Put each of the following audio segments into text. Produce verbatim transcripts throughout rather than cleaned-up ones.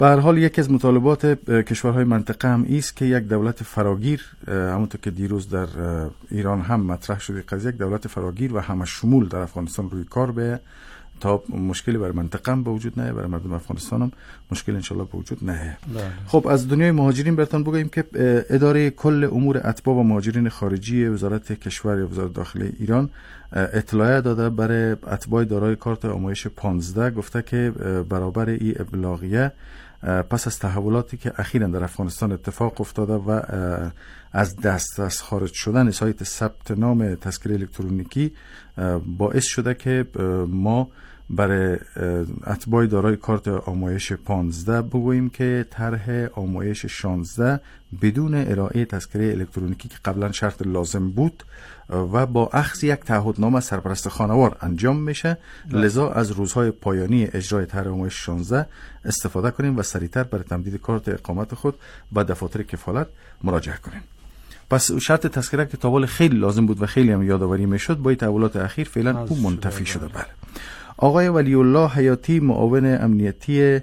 به هر حال یکی از مطالبات کشورهای منطقه هم است که یک دولت فراگیر، همونطور که دیروز در ایران هم مطرح شده قضیه، یک دولت فراگیر و همه شمول در افغانستان روی کار به تا مشکلی برای منطقه هم به وجود نه، برای مردم افغانستان هم مشکل انشالله به وجود نه. خب از دنیای مهاجرین براتون بگویم که اداره کل امور اتباع و مهاجرین خارجی وزارت کشور یا وزارت داخلی ایران اطلاع داده برای اتباع دارای کارت آمایش پانزده، گفته که برابر این ابلاغیه پس از تحولاتی که اخیراً در افغانستان اتفاق افتاده و از دست از خارج شدن سایت ثبت نام تذکره الکترونیکی باعث شده که ما برای اتباع دارای کارت آمایش پانزده بگوییم که طرح آمایش شانزده بدون ارائه تذکره الکترونیکی که قبلا شرط لازم بود و با اخذ یک تعهدنامه سرپرست خانوار انجام میشه، لذا از روزهای پایانی اجرای طرح آمایش شانزده استفاده کنیم و سریعتر برای تمدید کارت اقامت خود به دفاتر کفالت مراجعه کنیم. پس شرط تذکره که تا خیلی لازم بود و خیلی هم یادآوری میشد، با این تحولات اخیر فعلا او منتفی شده. بله. آقای ولی الله حیاتی، معاون امنیتی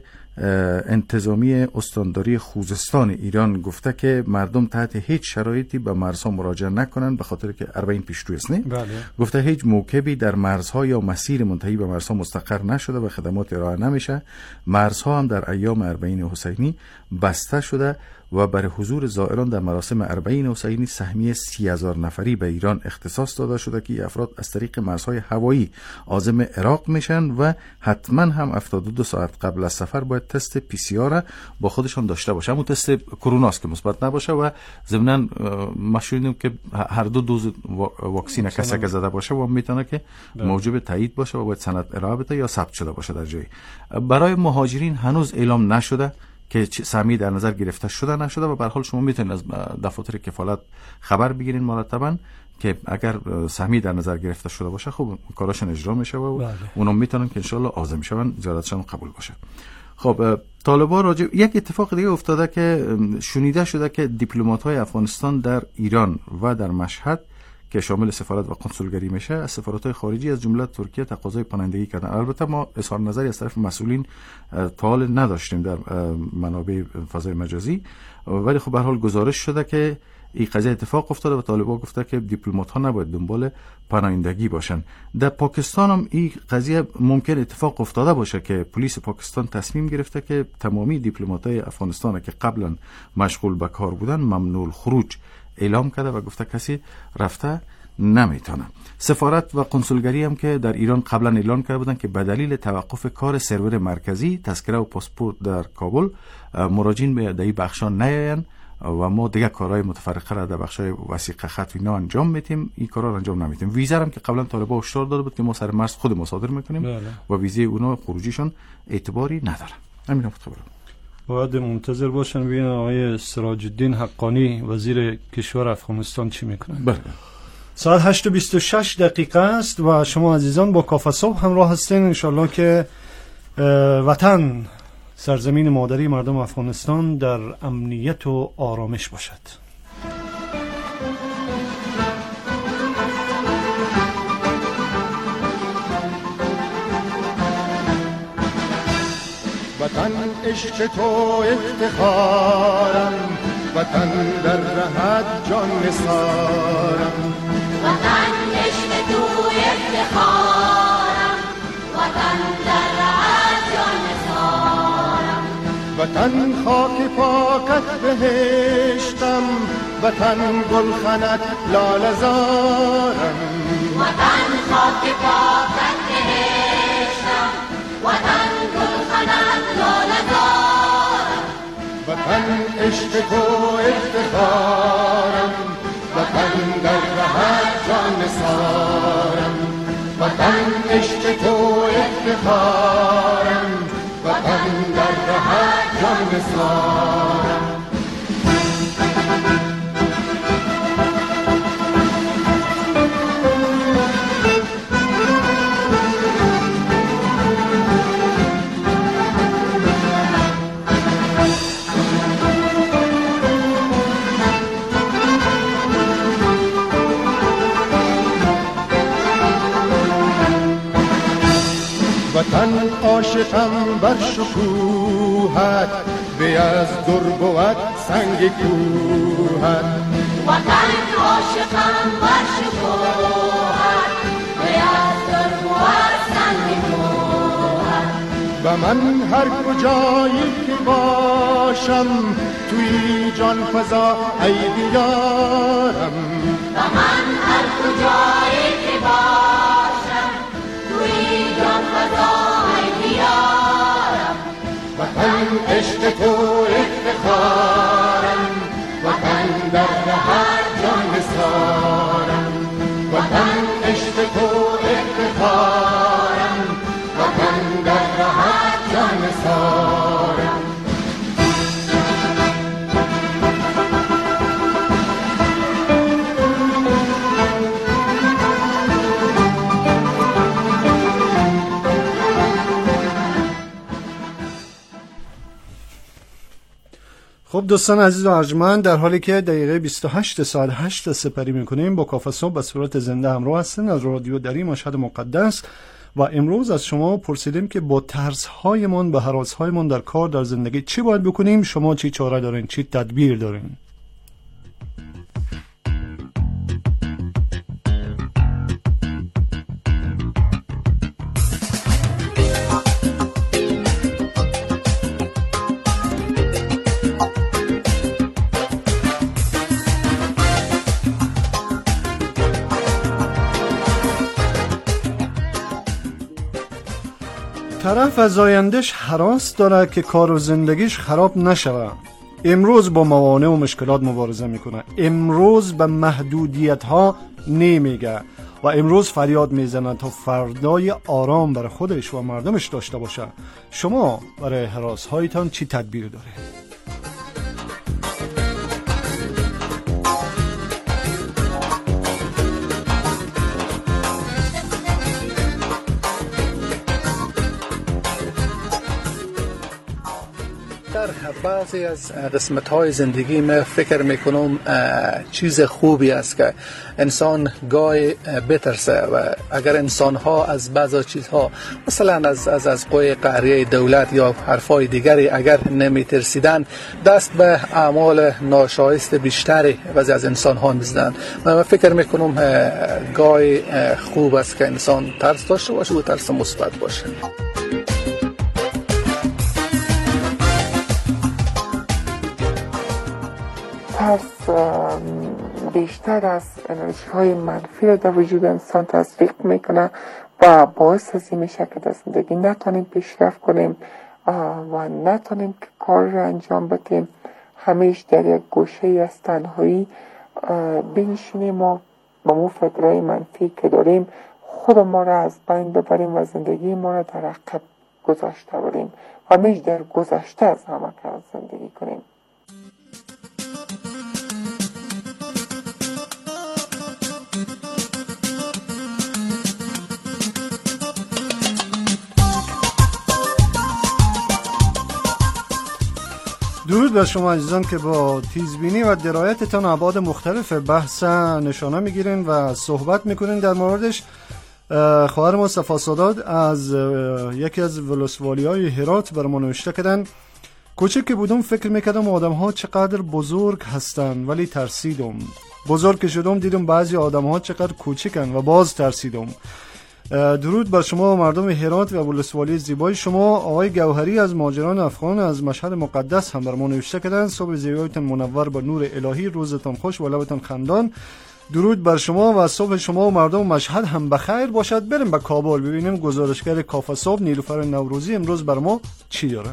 انتظامی استانداری خوزستان ایران، گفته که مردم تحت هیچ شرایطی به مرزها مراجعه نکنند، به خاطر که اربعین پیشرو است. نه بله. گفته هیچ موکبی در مرزها یا مسیر منتهی به مرزها مستقر نشده و خدمات ارائه نمیشه. مرزها هم در ایام اربعین حسینی بسته شده و برای حضور زائران در مراسم اربعین حسینی سهمیه سی هزار نفری به ایران اختصاص داده شده که افراد از طریق مرزهای هوایی عازم عراق میشن و حتما هم هفتاد و دو ساعت قبل از سفر باید تست پی سی آر با خودشان داشته باشه. همون تست کرونا است که مثبت نباشه و ضمناً مشهوریم که هر دو دوز واکسین کسی که زده باشه و میتونه که موجب تایید باشه و باید سند ارائه بده یا ثبت شده باشه در جایی. برای مهاجرین هنوز اعلام نشده که سهمیه در نظر گرفته شده نشده و به هر حال شما میتونید از دفاتر کفالت خبر بگیرین مرتباً که اگر سهمیه در نظر گرفته شده باشه خب کاراشون اجرا میشه و بله. اونا میتونن که انشالله عازم شون، زیارتشون قبول باشه. خب طالبان راجع یک اتفاق دیگه افتاده که شنیده شده که دیپلمات‌های افغانستان در ایران و در مشهد که شامل سفارت و کنسولگری میشه، از سفارت‌های خارجی از جمله ترکیه تقاضای پناهندگی کردن. البته ما اظهار نظری از طرف مسئولین تا حال نداشتیم در منابع فضای مجازی، ولی خب به هر حال گزارش شده که این قضیه اتفاق افتاده و طالبان گفته که دیپلمات‌ها نباید دنبال پناهندگی باشن. در پاکستان هم این قضیه ممکن اتفاق افتاده باشه که پلیس پاکستان تصمیم گرفته که تمامی دیپلمات‌های افغانستان که قبلا مشغول به کار بودن ممنوع الخروج اعلام کرده و گفته کسی رفته نمیتونه. سفارت و کنسولگری هم که در ایران قبلا اعلان کرده بودن که به دلیل توقف کار سرور مرکزی تذکره و پاسپورت در کابل مراجعین به دهی بخشان نیاین و ما دیگه کارهای متفرقه را در بخشای وثیقه خط و اینا انجام میتیم، این کارا رو انجام نمیتیم. ویزا هم که قبلا طالبان هشدار داده بود که ما سر مرز خود مصادر میکنیم بله. و ویزه اونا خروجیشون اعتباری نداره. همین هم خبره. باید منتظر باشن ببینن آقای سراج الدین حقانی وزیر کشور افغانستان چی میکنن. بله. ساعت هشت و بیست و شش دقیقه است و شما عزیزان با کافه صبح همراه هستین. انشالله که وطن سرزمین مادری مردم افغانستان در امنیت و آرامش باشد. وطن عشق تو افتخارم، وطن در رهت جان نثارم. وطن عشق تو افتخارم، وطن در رهت جان نثارم. وطن خاک پاکت بهشتم، وطن گلخنت لاله زارم. وطن خاک پاکت بهشتم، وطن گلخنت لاله زارم. وطن عشق تو افتخارم، وطن در رهت جان نثارم. وطن عشق تو افتخارم، وطن در رهت جان نثارم. وطن عاشقم بر شکوهت، وی از در بود سنگ کوهت. وطن عاشقم برشکوهد وی از در بود سنگ کوهد. و من هر کجایی که باشم توی جان فضا ای دیارم. و من هر کجایی که باشم توی جان فضا ای دیارم. وطن عشق تو افتخارم، وطن در هر جان نثارم. وطن عشق تو افتخارم، وطن در هر جان نثارم. خب دوستان عزیز و ارجمند، در حالی که دقیقه بیست و هشت ساعت هشت سپری میکنیم با کافه صبح به صورت زنده همراه هستین از رادیو دری مشهد مقدس و امروز از شما پرسیدیم که با ترس هایمان و هراس هایمان در کار در زندگی چی باید بکنیم؟ شما چی چاره دارین؟ چی تدبیر دارین؟ طرف از آیندهش هراس داره که کار و زندگیش خراب نشوه. امروز با موانع و مشکلات مبارزه میکنه، امروز به محدودیت ها نمیگه و امروز فریاد میزنه تا فردای آرام برای خودش و مردمش داشته باشه. شما برای هراس هایتان چی تدبیر داره؟ در بعضی از قسمت‌های زندگی من فکر میکنم چیز خوبی است که انسان گاهی بترسه و اگر انسان‌ها از بعضی چیزها مثلا از از از قوی قهریه دولت یا حرفای دیگری اگر نمیترسیدن دست به اعمال ناشایست بیشتری بعضی از انسان‌ها می‌زدن. من فکر میکنم گاهی خوب است که انسان ترس داشته باشه و ترس مثبت باشه. ترس بیشتر از انرژی های منفی را در وجود انسان تزریق میکنه و باعث از این میشه که در زندگی نتونیم پیشرفت کنیم و نتونیم که کار را انجام بدیم. همیشه در یک گوشه از تنهایی بنشینیم و با مو فکرهای منفی که داریم خود ما را از بین ببریم و زندگی ما را در عقب گذاشته بریم و همیشه در گذشته از همه کار زندگی کنیم. درود بر شما عزیزان که با تیزبینی و درایتتان ابعاد مختلف بحث نشانه میگیرین و صحبت میکنین در موردش. خواهر ما صفا سادات از یکی از ولسوالی های هرات بر ما نوشته کردن: کوچک که بودم فکر میکردم آدم ها چقدر بزرگ هستن ولی ترسیدم. بزرگ که شدم دیدم بعضی آدم ها چقدر کوچکن و باز ترسیدم. درود بر شما مردم هرات و ولسوالی زیبای شما. آقای گوهری از مهاجران افغان از مشهد مقدس هم بر ما نوشته کردن: صبح زیبایتان منور با نور الهی، روزتان خوش و لبتان خندان. درود بر شما و صبح شما و مردم مشهد هم بخیر باشد. بریم به کابل ببینیم گزارشگر کافه صبح نیلوفر نوروزی امروز بر ما چی دارن.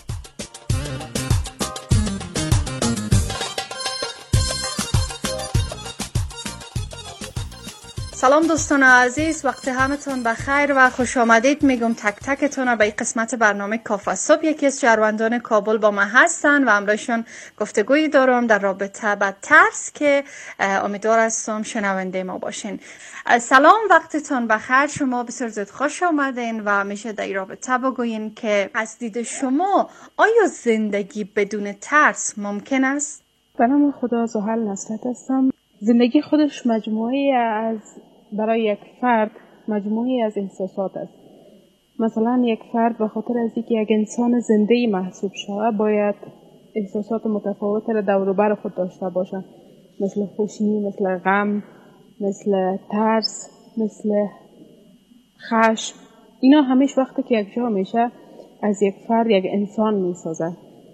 سلام دوستان عزیز، وقت همتون بخیر و خوش آمدید میگم تک تکتون به این قسمت برنامه کافه صبح. یکی از شهروندان کابل با من هستن و همراهشون گفتگویی دارم در رابطه با ترس که امیدوار هستم شنونده ما باشین. سلام، وقتتون بخیر. شما بسیار زود خوش آمدین و میشه در این رابطه بگوین که از دید شما آیا زندگی بدون ترس ممکن است؟ به نام خدا زحل نصرت هستم. زندگی خودش مجموعه از برای یک فرد مجموعی از احساسات است. مثلا یک فرد به خاطر از اینکه یک انسان زنده محسوب شود باید احساسات متفاوت را دور و بر خود داشته باشه، مثل خوشی، مثل غم، مثل ترس، مثل خشم. اینا همیشه وقتی که یک جا میشه از یک فرد یک انسان میسازه.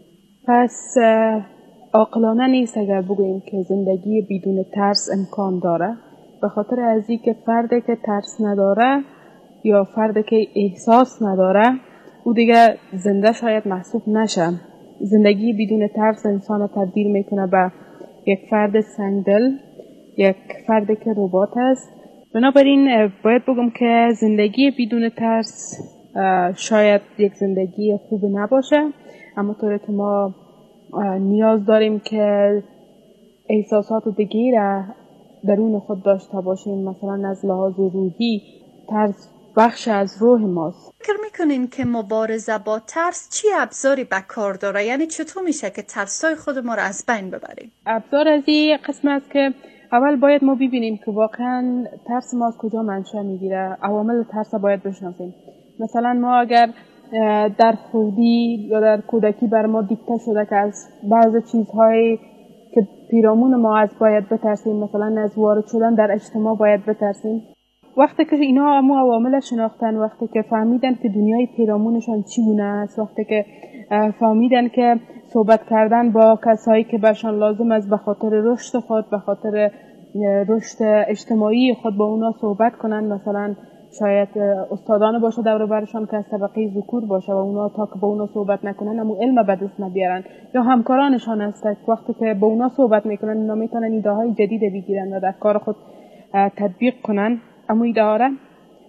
پس عاقلانه نیست اگر بگوییم که زندگی بدون ترس امکان داره، به خاطر از اینکه فردی که ترس نداره یا فردی که احساس نداره او دیگه زنده شاید محسوب نشه. زندگی بدون ترس انسان رو تبدیل میکنه به یک فرد سنگدل، یک فردی که ربات است. بنابراین باید بگم که زندگی بدون ترس شاید یک زندگی خوب نباشه، اما طوری که ما نیاز داریم که احساسات دیگه را درون خود داشته باشیم. مثلا از لحاظ روحی ترس بخش از روح ماست. فکر میکنین که مبارزه با ترس چی ابزاری به کار داره؟ یعنی چطور میشه که ترسای خود ما را از بین ببریم؟ ابزار از این قسم است که اول باید ما ببینیم که واقعا ترس ما از کجا منشأ میگیره. عوامل ترس باید بشناسیم. مثلا ما اگر در خردی یا در کودکی بر ما دیکته شده که از بعضی چیزهای که پیرامون ما از باید بترسیم، مثلا از وارد شدن در اجتماع باید بترسیم. وقتی که اینا همو عوامل شناختن، وقتی که فهمیدن که دنیای پیرامونشان چگونه است، وقتی که فهمیدن که صحبت کردن با کسایی که برشان لازم است به خاطر رشد خود، به خاطر رشد اجتماعی خود با اونا صحبت کنن، مثلا شاید استادان باشه دور برشان که از طبقه ذکور باشه و اونا تا که با اونا صحبت نکنن همون علم به دست نبیارن، یا همکارانشان هست وقتی که با اونا صحبت میکنن اونا میتونن ایده های جدید بگیرن و در کار خود تطبیق کنن امو ایده ها را.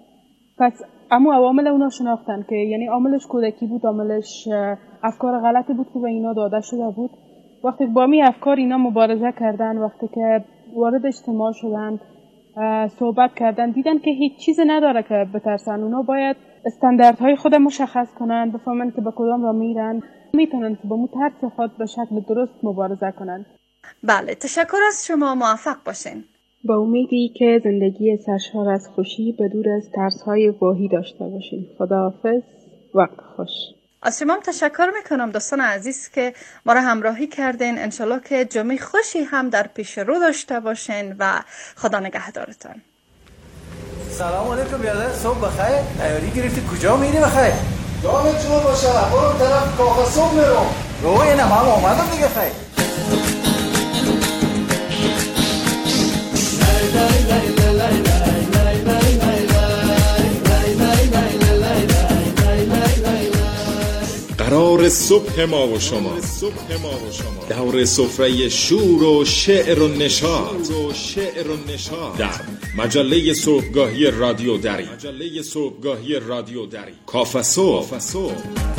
پس امو عوامل اونا شناختن که یعنی عاملش کودکی بود، عاملش افکار غلطی بود که به اینا داده شده بود. وقتی با می افکار اینا مبارزه کردن، وقتی که وارد اجتماع شدن، صحبت کردن، دیدن که هیچ چیز نداره که بترسن. اونا باید استانداردهای خود مشخص کنن، بفهمن که به کدام را میرن، میتونن که با مو ترس خود به شکل درست مبارزه کنن. بله، تشکر از شما. موفق باشین. با امیدی که زندگی سرشار از خوشی به دور از ترس‌های واهی داشته باشین. خداحافظ، وقت خوش. از شما تشکر میکنم دوستان عزیز که ما را همراهی کردین. انشالله که جمعه خوشی هم در پیش رو داشته باشین و خدا نگهدارتان. سلام علیکم برادر، صبح بخیر. تیاری گرفتی کجا میری بخیر؟ دامت شما باشه، برو طرف کافه صبح میرم. رو اینم هم اومدم دیگه خیر. قرار صبح ما و شما دور سفره شور و شعر و نشاط در مجله صبحگاهی رادیو دری کافه صبح.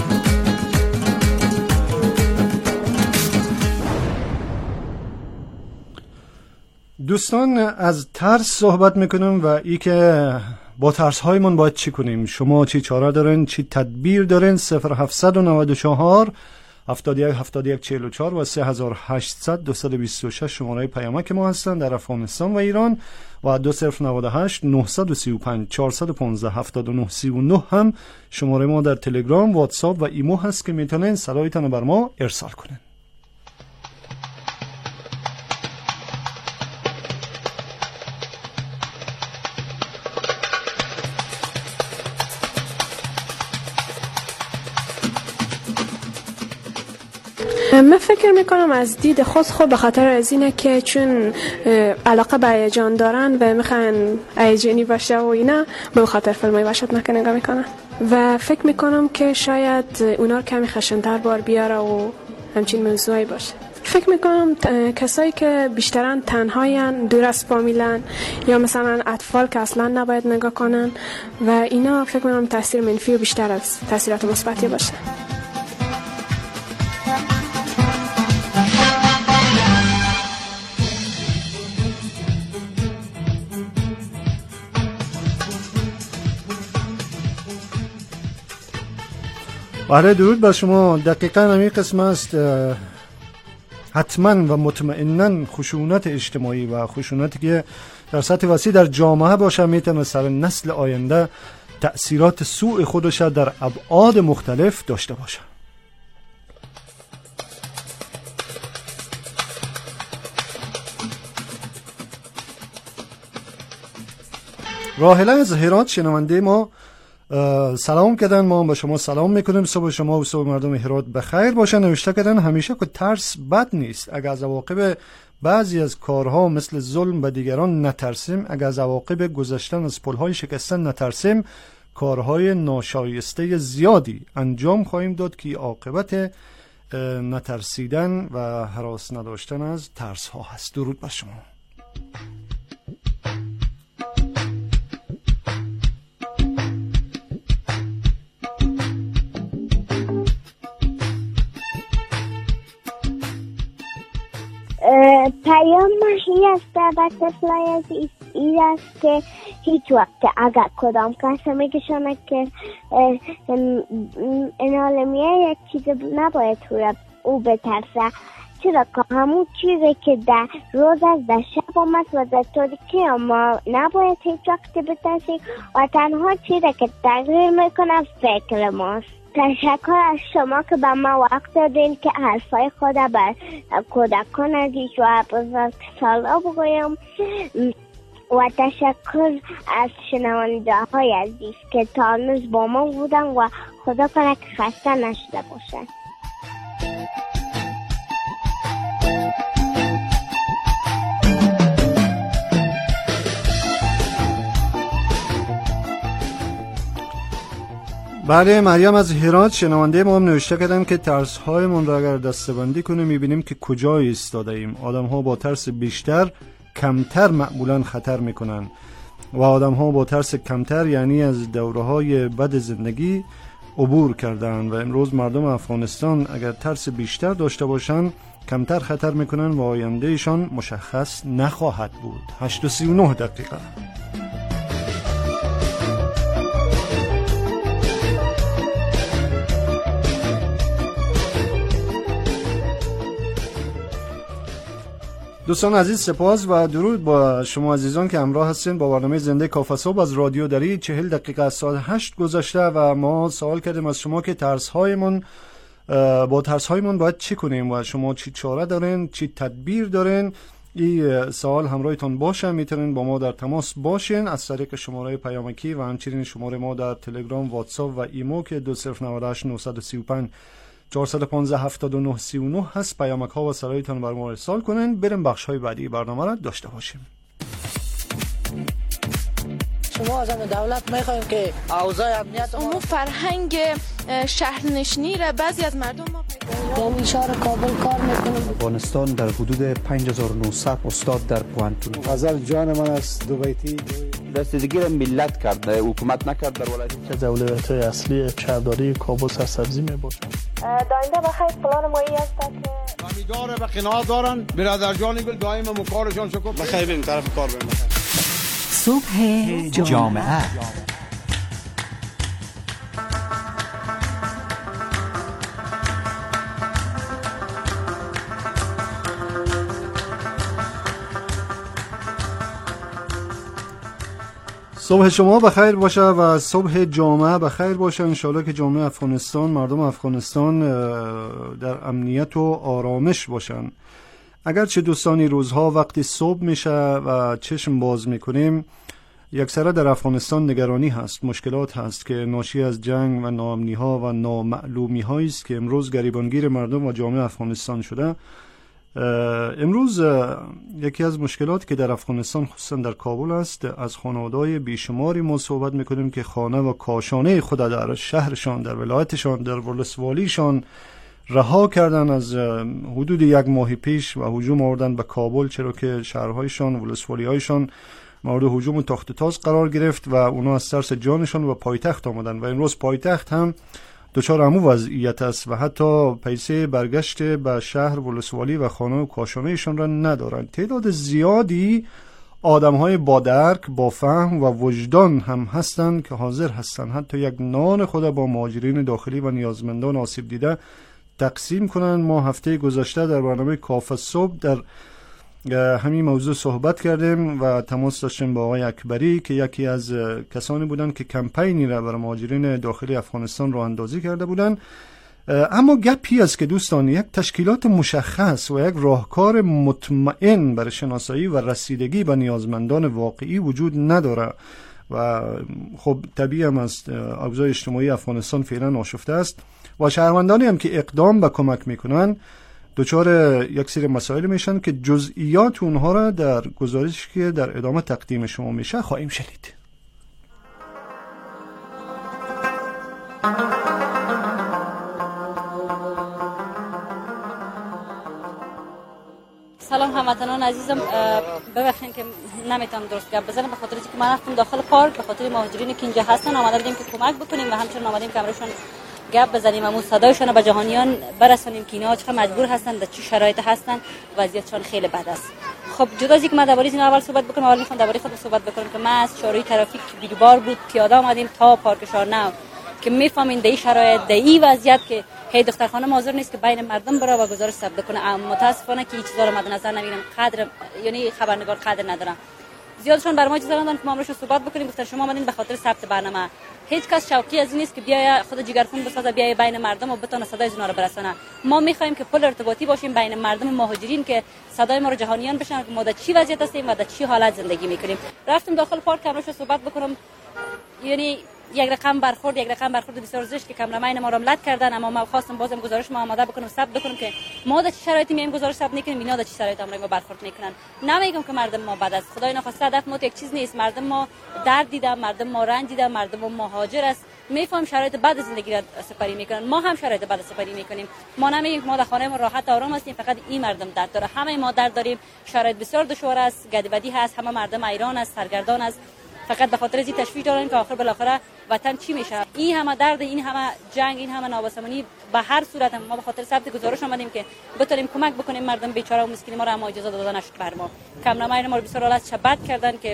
دوستان، از ترس صحبت میکنم و ای که با ترس هایمون باید چی کنیم. شما چی چاره دارین، چی تدبیر دارین؟ صفر هفتصد و نود و چهار هفتاد و یک هفتاد و یک چهل و چهار و سه هزار و هشتصد دویست و بیست و شش شماره پیامک ما هستن در افغانستان و ایران، و دو صفر نود و هشت نهصد و سی و پنج چهارصد و پانزده هفتاد و نه سی و نه هم شماره ما در تلگرام، واتساپ و ایمو هست که میتونین صدایتان بر ما ارسال کنین. من فکر میکنم از دید خود خود به خاطر از اینه که چون علاقه به هیجان دارن و میخوان هیجانی باشه و اینا، به خاطر فیلمای وحشتناک نگاه میکنن و فکر میکنم که شاید اونا رو کمی خشن‌تر بار بیاره و همچین موضوعی باشه. فکر میکنم کسایی که بیشترن تنهاین، دور از فامیلن، یا مثلا اطفال که اصلا نباید نگاه کنن و اینا، فکر میکنم تاثیر منفی و بیشتر از تاثیرات مثبتی باشه. بله، درود بر شما. دقیقاً همین قسم است. حتما و مطمئناً خشونت اجتماعی و خشونتی که در سطح وسیع در جامعه باشه میتونه سر نسل آینده تأثیرات سوء خودش در ابعاد مختلف داشته باشه. راحله از هرات شنونده ما سلام کردن، ما با شما سلام میکنیم. صبح شما و صبح مردم هرات بخیر باشه. نوشته کردن همیشه که ترس بد نیست، اگر از عواقب بعضی از کارها مثل ظلم به دیگران نترسیم، اگر از عواقب گذشتن از پلهای شکستن نترسیم، کارهای ناشایسته زیادی انجام خواهیم داد که عاقبت نترسیدن و هراس نداشتن از ترس ها هست. درود بر شما. پیام ماهی است در بطرفلای از این است که هیچ وقت اگر کدام کس میگشانه که این عالمیه یک چیز نباید او بترسه، چرا که همون چیزی که در روز است در شب آمد و در تاریکی ما نباید هیچ وقت بترسیم و تنها چیزی که تغییر میکنه فکر ماست. تشکر از شما که به ما وقت دادین که حرفای خود بر کودکان عزیز و بزرگ سالا بگویم و تشکر از شنونده های عزیز که تا هنوز با ما بودن و خدا کنه که خسته نشده باشن. بله، مریم از هرات شنونده ما هم نوشته کردن که ترس های من را اگر دستبندی کنیم میبینیم که کجا ایستاده ایم. آدم ها با ترس بیشتر کمتر معمولا خطر میکنن و آدم ها با ترس کمتر یعنی از دوره های بد زندگی عبور کردن و امروز مردم افغانستان اگر ترس بیشتر داشته باشن کمتر خطر میکنن و آینده ایشان مشخص نخواهد بود. هشت و سی و نه دقیقه. دوستان عزیز سپاس و درود با شما عزیزان که همراه هستین با برنامه زنده کافه صبح از رادیو دری. چهل دقیقه از ساعت هشت گذشته و ما سوال کردیم از شما که ترس هایمون با ترس هایمون باید چی کنیم و شما چی چاره دارین، چی تدبیر دارین. این سوال همراهتون باشه، میتونین با ما در تماس باشین از طریق شماره پیامکی و همچنین شماره ما در تلگرام، واتساپ و ایمو که دو صفر نه هشت نه سه پنج چهارصد و پانزده هفتاد و نه سی و نه هست. پیامک ها و سرایتان بر ما ارسال کنین. بریم بخش های بعدی برنامه را داشته باشیم. شما از دولت میخوایم که اوضاع امنیت اون فرهنگ شهرنشینی را بعضی از مردم ما پیدا در شهر کابل کار میکنم. افغانستان در حدود پنج هزار و نهصد استاد در پوانتون. غزل جان من است دوبیتی دستگیری ملت کرده، حکومت نکرد در ولایت. که اولویت های اصلی شهرداری کابل سرسبزی میباشد. داینده بخیر پلان مایی است که امیدواره به قناعت دارن. برادر جانی گل دائم مکارشان شکر بخیر بریم طرف کار بریم. صبح جامعه صبح شما بخیر باشه و صبح جامعه بخیر باشه. انشالله که جامعه افغانستان، مردم افغانستان در امنیت و آرامش باشن. اگرچه دوستانی روزها وقتی صبح میشه و چشم باز میکنیم یکسره در افغانستان نگرانی هست، مشکلات هست که ناشی از جنگ و ناامنی ها و نامعلومی هایی است که امروز گریبانگیر مردم و جامعه افغانستان شده. امروز یکی از مشکلات که در افغانستان خصوصا در کابل است، از خانواده‌های بیشماری ما صحبت میکنیم که خانه و کاشانه خود در شهرشان، در ولایتشان، در ولسوالیشان رها کردن از حدود یک ماه پیش و هجوم آوردن به کابل، چرا که شهرهایشان، ولسوالی‌هایشان مورد هجوم و تاخت تاز قرار گرفت و اونا از ترس جانشان و پایتخت آمدن و امروز پایتخت هم دچار همو وضعیت است و حتی پیسه برگشت به شهر ولسوالی و خانه و کاشانهشان را ندارند. تعداد زیادی آدم‌های با درک، با فهم و وجدان هم هستند که حاضر هستند حتی یک نان خود با مهاجرین داخلی و نیازمندان آسیب دیده تقسیم کنند. ما هفته گذشته در برنامه کافه صبح در همین موضوع صحبت کردیم و تماس داشتیم با آقای اکبری که یکی از کسانی بودن که کمپینی را برای مهاجرین داخلی افغانستان راه اندازی کرده بودن. اما گپی است که دوستان یک تشکیلات مشخص و یک راهکار مطمئن برای شناسایی و رسیدگی به نیازمندان واقعی وجود نداره و خب طبیعی هم از اوضاع اجتماعی افغانستان فعلا آشفته است و شهروندانی هم که اقدام به کمک میکنن دچار یک سری مسائل میشن که جزئیات اونها را در گزارشی که در ادامه تقدیم شما میشه خواهیم شنید. سلام هموطنان عزیزم، ببخشید که نمیتونم درست گپ بزنم به خاطر اینکه من رفتم داخل پارک به خاطر مهاجرینی که اینجا هستن آمده بودیم که کمک بکنیم و همچنین آمدیم که امروشون گپ بزنیم و صدایشون رو به جهانیان برسونیم که اینا چقدر مجبور هستن، در چه شرایط هستن، وضعیتشون خیلی بد است. خب جدا از اینکه من درباره این اول صحبت بکنم، اول میخوام درباره خودم صحبت بکنم که ما از چهارراه ترافیک بیروبار بود پیاده آمدیم تا پارک شارنو که میفهمین در این شرایط در این وضعیت که هی دخترخانه حاضر نیست که بین مردم بره و گزارش ثبت کنه. اما متاسفانه که این چیزا رو مد نظر نمیگیرن، قدر یعنی خبرنگار قدر ندارن. زیادشون برای ما چیزا دادن که ما امروز صحبت بکنیم. گفتن شما اومدین به خاطر ثبت برنامه. هیچ کس شوقی از این نیست که بیاید خود جگرخون بسازه بیاید بین مردم و بتونه صدای اونا رو برسونه. ما میخوایم که پل ارتباطی باشیم بین مردم و مهاجرین که صدای ما رو جهانیان بشنون که ما در چی وضعیت هستیم و در چی حالت زندگی میکنیم. رفتم داخل پارک امروز صحبت بکنم، یعنی یک رقم برخورد یک رقم برخورد بسیار زشت که کامرامین ما رو ملت کردن. اما ما خواستم بازم گزارش ما آماده بکنم ثبت بکنم که ما در چه شرایطی میایم گزارش ثبت میکنیم، اینا در چه شرایطی ما برخورد میکنن. نمیگم که مردم ما بد است، خدای نخواسته هدف ما یک چیز نیست. مردم ما درد دیدن، مردم ما رنج دیدن، مردم ما مهاجر است، میفهم شرایط بد زندگی را سپری میکنن. ما هم شرایط بد سپری میکنیم. ما نمیگیم ما در خانه ما راحت آرام هستیم، فقط این مردم درد داره. همه ما درد داریم، شرایط بسیار دشوار است، گدبدی هست، همه مردم ایران است، سرگردان است، فقط به خاطر از این تشویش دارن که آخر بالاخره وطن چی میشه. این همه درد، این همه جنگ، این همه نابسامانی، به هر صورت ما به خاطر ثبت گزارش آمدیم که بتونیم کمک بکنیم مردم بیچاره و مسکین ما را. اما اجازه دادن نشد بر ما. کامرامین ما رو بسیار حالت شبت کردن که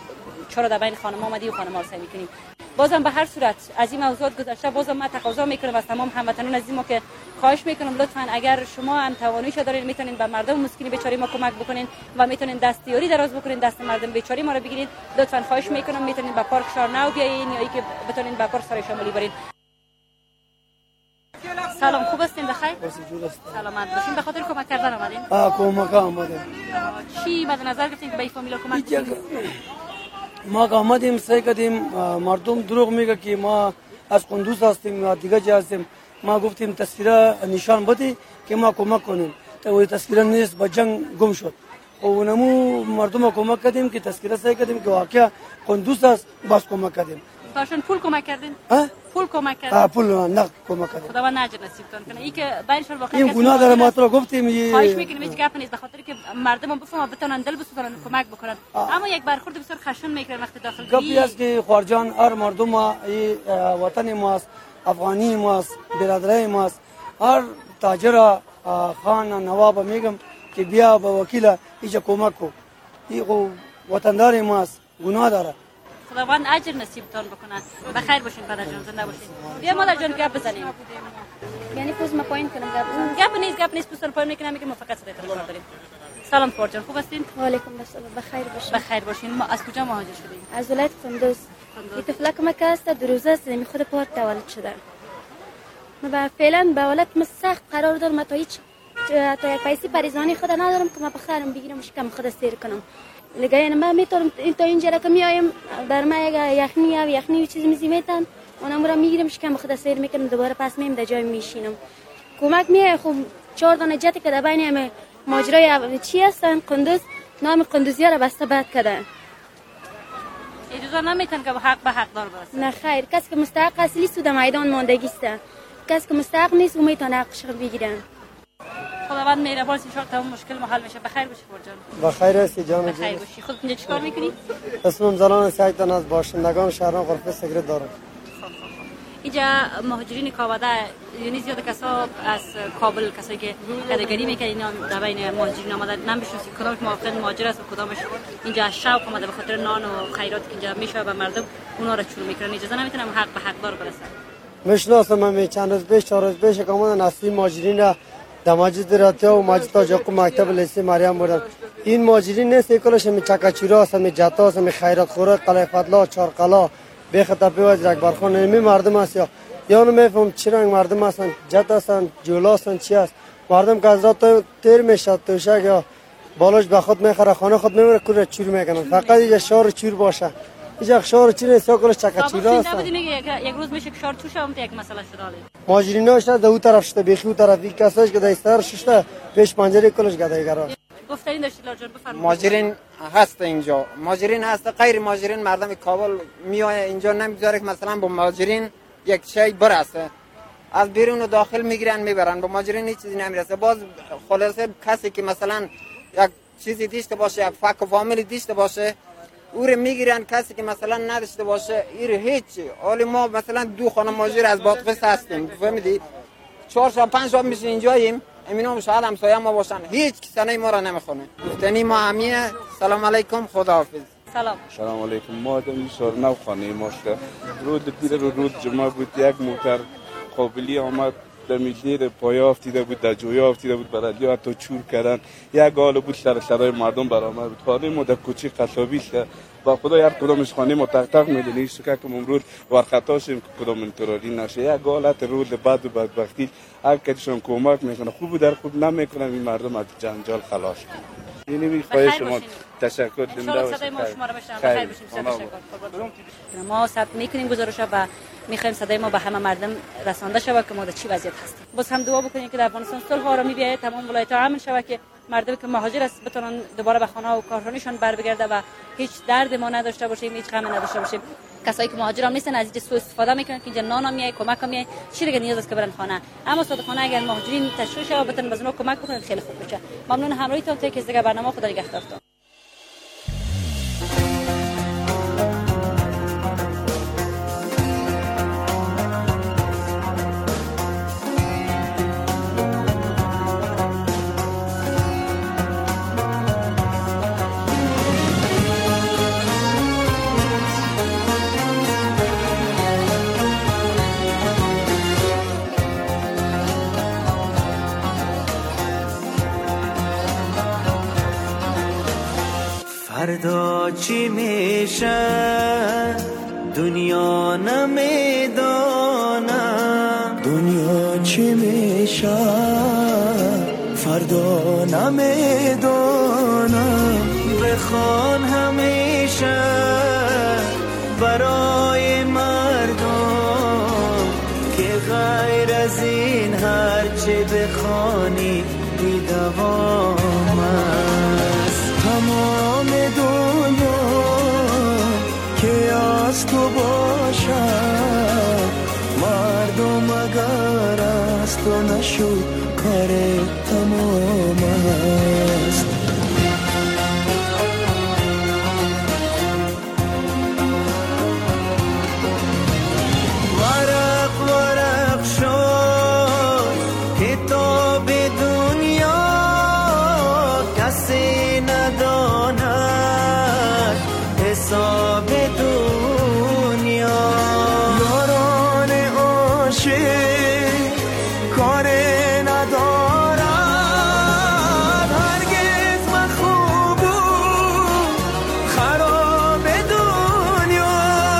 چرا در بین خانم آمدی و خانم رو سعی میکنیم. بازم به هر صورت از این موضوع گذشته بازم ما تقاضا میکنم از تمام هموطنان عزیز ما که خواهش میکنم لطفا اگر شما هم تواناییش دارین میتونین به مردم مسکین بیچاره ما کمک بکنین و میتونین دستیاری دراز بکنین دست مردم بیچاره ما رو بگیرید. لطفا خواهش میکنم میتونین به پارک شارنو بیاین یا اینکه بتونین به پارک سرای شمالی برین. سلام، خوب هستین؟ بخیر؟ سلامت باشین. به خاطر کمک کردن اومدین؟ آه کمک آمدیم. چی مد نظر گرفتین که به این فامیلا کمک کنید؟ ما که آمدیم سعی کردیم، مردم دروغ میگه که ما از قندوز هستیم یا دیگه جا هستیم. ما گفتیم تصویر نشان بدی که ما کمک کنیم، تا تصویر نیست با جنگ گم شد. و اونمو مردم کمک کردیم که تصویر سعی کردیم که واقعا قندوز است، باز کمک کردیم. تاشون پول کمک کردین؟ ها؟ پول کمک کردین؟ ها پول نقد کمک کردیم. خداوند اجر نصیب کنه. این که بینشون واقعا این گناه داره. ما تو گفتیم یه خواهش میکنیم هیچ گپ نیست، به خاطر که مردم بفهمن بتونن دل بسوزن کمک بکنن. اما یک برخورد بسیار خشن میکنن وقتی داخل گپی است که خارجان هر مردم ما وطن ماست، افغانی ماست، برادرای ماست. هر تاجر خان نواب میگم که بیا به وکیل ایجا کمک کو، این وطندار ماست، گناه داره. خداوند اجر نصیبتان بکنه. بخیر باشین پدر جان، زنده باشین. بیا مادر جان گپ بزنیم. یعنی پوز ما پایین کنم گپ بزنیم. گپ نیست گپ نیست پوزتون پایین میکنم که ما فقط صدای تلفن داریم. سلام فور جان، خوب هستین؟ و علیکم السلام. بخیر باشین. بخیر باشین. ما از کجا مهاجر شدیم؟ از ولایت قندوز. این طفلک ما که است دو روزه است می خود پارک تولد شده. ما فعلا به حالت ما سخت قرار دارم، تا هیچ تا یک پیسی پریزانی خود ندارم که ما بخرم بگیرم شکم خود سیر کنم. لگه یعنی ما میتونم تا اینجا را که میایم بر ما یک یخنی یا یخنی و چیزی میزی میتن اونم را میگیرم شکم خود سیر میکنم دوباره پس میم در جای میشینم. کمک میای خب چهار دانه جتی که در بین همه ماجرای چی هستن قندوز نام قندوزی را بسته بد کردن. اجازه نمیتن که حق به حق دار برسه. نه خیر، کسی که مستحق اصلی سود میدان ماندگی است، کسی که مستحق نیست اون میتونه حقش رو بگیرن. خداوند مهربان باشه، ان شاء الله مشکل محل میشه. بخیر باشی فرجان. بخیر هستی جان. بخیر باشی. خودت اینجا چیکار میکنی؟ اسمم زلان سعیدان از باشندگان شهران غرفه سگرت دارم. اینجا مهاجرین کاوده یعنی زیاد کسا از کابل کسایی که کارگری میکنن اینا در بین مهاجرین آمدن نمیشناسی کدامش موافق مهاجر است و کدامش اینجا شوق اومده به خاطر نان و خیراتی که اینجا میشه و مردم اونا را چور میکنن. اجازه نمیتونم حق به حق دار برسن. میشناسم من چند روز پیش چهار روز پیش کاملا نسلی مهاجرین را در ماجد راتیا و ماجد تاجاق مکتب لیسه مریم بودم. این ماجرین نیست کلش می چکچوراست می جتاست می خیرات خوره قلعه فضلا چارقلا بخطا پیوز رک برخونه می مردم است یا یا نمیفهم چی رنگ مردم هستن جت هستن جولا هستن چی است مردم که از راه تیر میشد توشک یا بالاش به خود میخره خانه خود میمونه کور چور میکنن فقط اینجا شار چور باشه اینجا شار چور نیست یا کلش چکچورا است یک روز میشه که شار چور شوم یک مسئله شده ماجریناش در اون طرف شده بیخی اون طرفی کساش که دایستر شده پیش پنجره کلش گدایگرا گفتین داشتید لارجان بفرمایید ماجرین هست اینجا ماجرین هست غیر ماجرین مردم کابل میاد اینجا نمیذاره که مثلا با ماجرین یک شی برسه از بیرون و داخل میگیرن میبرن با ماجرین هیچ چیزی نمیرسه باز خلاصه کسی که مثلا یک چیزی داشته باشه یک فک و فامیلی داشته باشه او رو میگیرن کسی که مثلا نداشته باشه این هیچ حالی ما مثلا دو خانه ماجر از بادغیس هستیم فهمیدی چهار تا پنج تا میشین اینجاییم امینا شاید همسایه ما باشن هیچ کسی ما را نمیخونه گفتنی ما همیه سلام علیکم خداحافظ سلام سلام علیکم ما دم سر نو خانه ماست رود دیر رو رود جمع بود یک موتر قابلی آمد دمیدیر پایا افتیده بود در جویا افتیده بود بلدی حتی چور کردن یک گال بود سر سرای مردم برآمد بود خانه ما در کوچه قصابی شه با خدا هر کدومش خانه ما تق تق میدونی سکه که امروز ورخطا شیم کدوم انتراری نشه یک گالت رود بد و بدبختی هر کدیشون کمک میکنه خوب در خوب نمیکنه این مردم از جنجال خلاص کنه یعنی میخوای شما تشکر دنده و صدای ما شما رو بشنویم بخیر باشیم ما ثبت میکنیم گزارش و میخوایم صدای ما به همه مردم رسانده شود که ما در چی وضعیت هستیم باز هم دعا بکنیم که در افغانستان صلح آرامی بیاید تمام ولایت‌ها امن شود که مردم که مهاجر است بتونن دوباره به خانه و کارخانه‌شان بر بگرده و هیچ درد ما نداشته باشیم هیچ غمی نداشته باشیم کسایی که مهاجر هم نیستن از اینجا سوء استفاده میکنن که اینجا نان میای کمک هم میای چی دیگه نیاز است که برن خانه اما صادقانه اگر مهاجرین تشویق شود بتونن به اونها کمک بکنن خیلی خوب میشه ممنون همراهیتون تا یک دیگه برنامه خدا نگهدارتون فردا چی میشه دنیا نمیدانم دنیا چی میشه فردا نمیدانم بخوان همیشه برای مردم که غیر از این هرچه بخوانی بی دوام است تمام دنیا که از تو باشد مردم اگر از تو نشد کار تمام است ورق ورق شد کتاب دنیا کسی نداند حساب دنیا یاران عاشق کار ندارد هرگز مخوب و خراب دنیا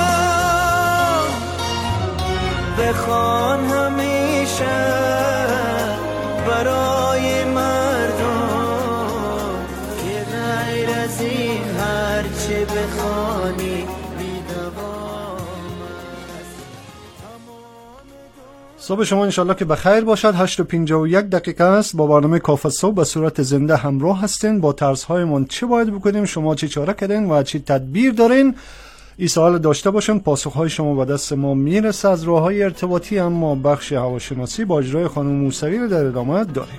بخوان همیشه برای مردم که غیر از این هرچه بخوانی صبح شما انشالله که بخیر باشد. هشت و پنجاه و یک دقیقه است. با برنامه کافه صبح به صورت زنده همراه هستین. با طرزهایمون چه باید بکنیم، شما چه چاره کردین و چه تدبیر دارین، این سوال داشته باشین. پاسخهای شما به دست ما میرسه از راههای ارتباطی، اما بخش هواشناسی با اجرای خانم موسوی رو در ادامه داریم.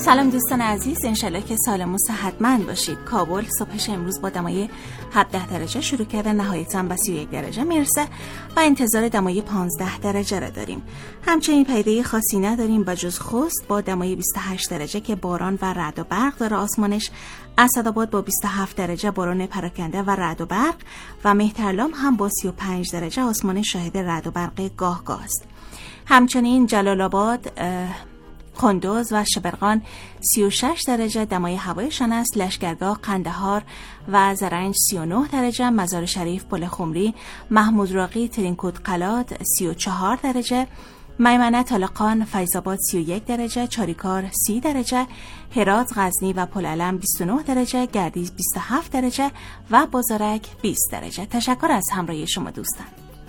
سلام دوستان عزیز، انشالله که سالم و صحتمند باشید. کابل صبحش امروز با دمای هفده درجه شروع کرده، نهایتاً به سی و یک درجه میرسه و انتظار دمای پانزده درجه را داریم. همچنین پیدای خاصی نداریم و جز خست با دمای بیست و هشت درجه که باران و رعد و برق داره آسمانش. اسدآباد با بیست و هفت درجه باران پراکنده و رعد و برق و مهترلام هم با سی و پنج درجه آسمان شاهد رعد و برق گاه گاه است. همچنین جلال آباد، کندوز و شبرغان سی و شش درجه دمای هوایشان است. لشکرگاه، قندهار و زرنج سی و نه درجه، مزار شریف، پل خمری، محمود راقی، ترینکوت قلات سی و چهار درجه، میمنه، طالقان، فیض‌آباد سی و یک درجه، چاریکار سی درجه، هرات، غزنی و پل علم بیست و نه درجه، گردیز بیست و هفت درجه و بازارک بیست درجه. تشکر از همراهی شما دوستان.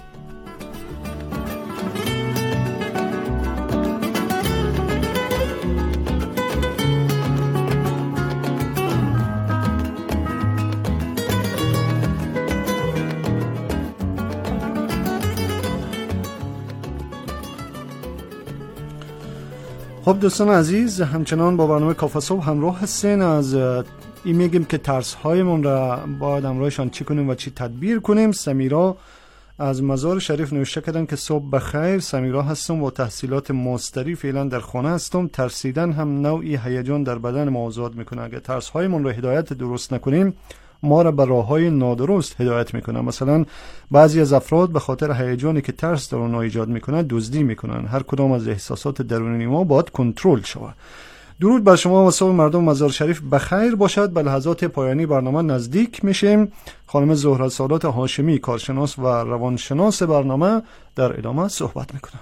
خب دوستان عزیز، همچنان با برنامه کافه صبح همراه هستین. از این میگیم که ترس هایمون را باید همراهشان چی کنیم و چی تدبیر کنیم. سمیرا از مزار شریف نوشته کردن که صبح بخیر، سمیرا هستم با تحصیلات ماستری، فعلا در خانه هستم. ترسیدن هم نوعی هیجان در بدن ما آزاد میکنه. اگه ترس هایمون را هدایت درست نکنیم ما را به راههای نادرست هدایت میکنه. مثلا بعضی از افراد به خاطر هیجانی که ترس در اونها ایجاد میکنه دزدی میکنن. هر کدام از احساسات درونی ما باید کنترل شود. درود بر شما و صبح مردم مزار شریف بخیر باشد. به لحظات پایانی برنامه نزدیک میشیم. خانم زهره سادات هاشمی، کارشناس و روانشناس برنامه، در ادامه صحبت میکنن.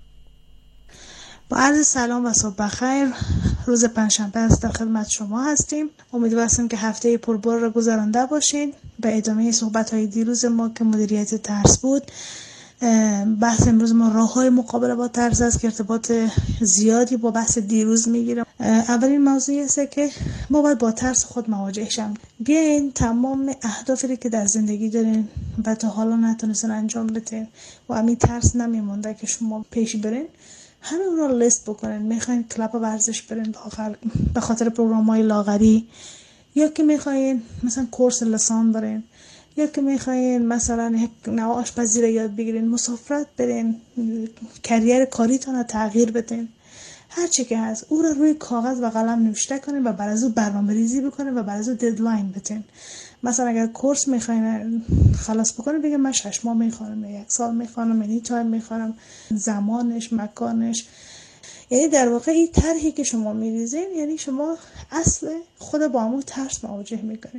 با عرض سلام و صبح بخیر. روز پنجشنبه است، در خدمت شما هستیم. امیدوارم که هفته پربار را گذرانده باشین. به ادامه صحبت‌های دیروز ما که مدیریت ترس بود، بحث امروز ما راه‌های مقابله با ترس است که ارتباط زیادی با بحث دیروز میگیره. اولین موضوعی است که ما باید با ترس خود مواجه شیم. بیاین تمام اهدافی که در زندگی دارین و تا حالا نتونستین انجام بدین و همین ترس نمیمونده که شما پیش برین، همه اونا رو لیست بکنین. میخواین کلاب ورزش برین به خاطر پروگرام های لاغری، یا که میخواین مثلا کورس لسان برین، یا که میخواین مثلا یک نوع آشپزی رو یاد بگیرین، مسافرت برین، کریر کاریتون رو تغییر بدین، هر چی که هست او رو روی کاغذ و قلم نوشته کنین و بعد از اون برنامه ریزی بکنین و بعد از اون ددلاین بدین. مثلا اگر کورس میخواین خلاص بکنین بگین من شش ماه میخوانم، یک سال میخوانم، اینی تایم میخوانم، زمانش، مکانش. یعنی در واقع این طرحی که شما میریزین یعنی شما اصل خود با همون ترس مواجه میکنین.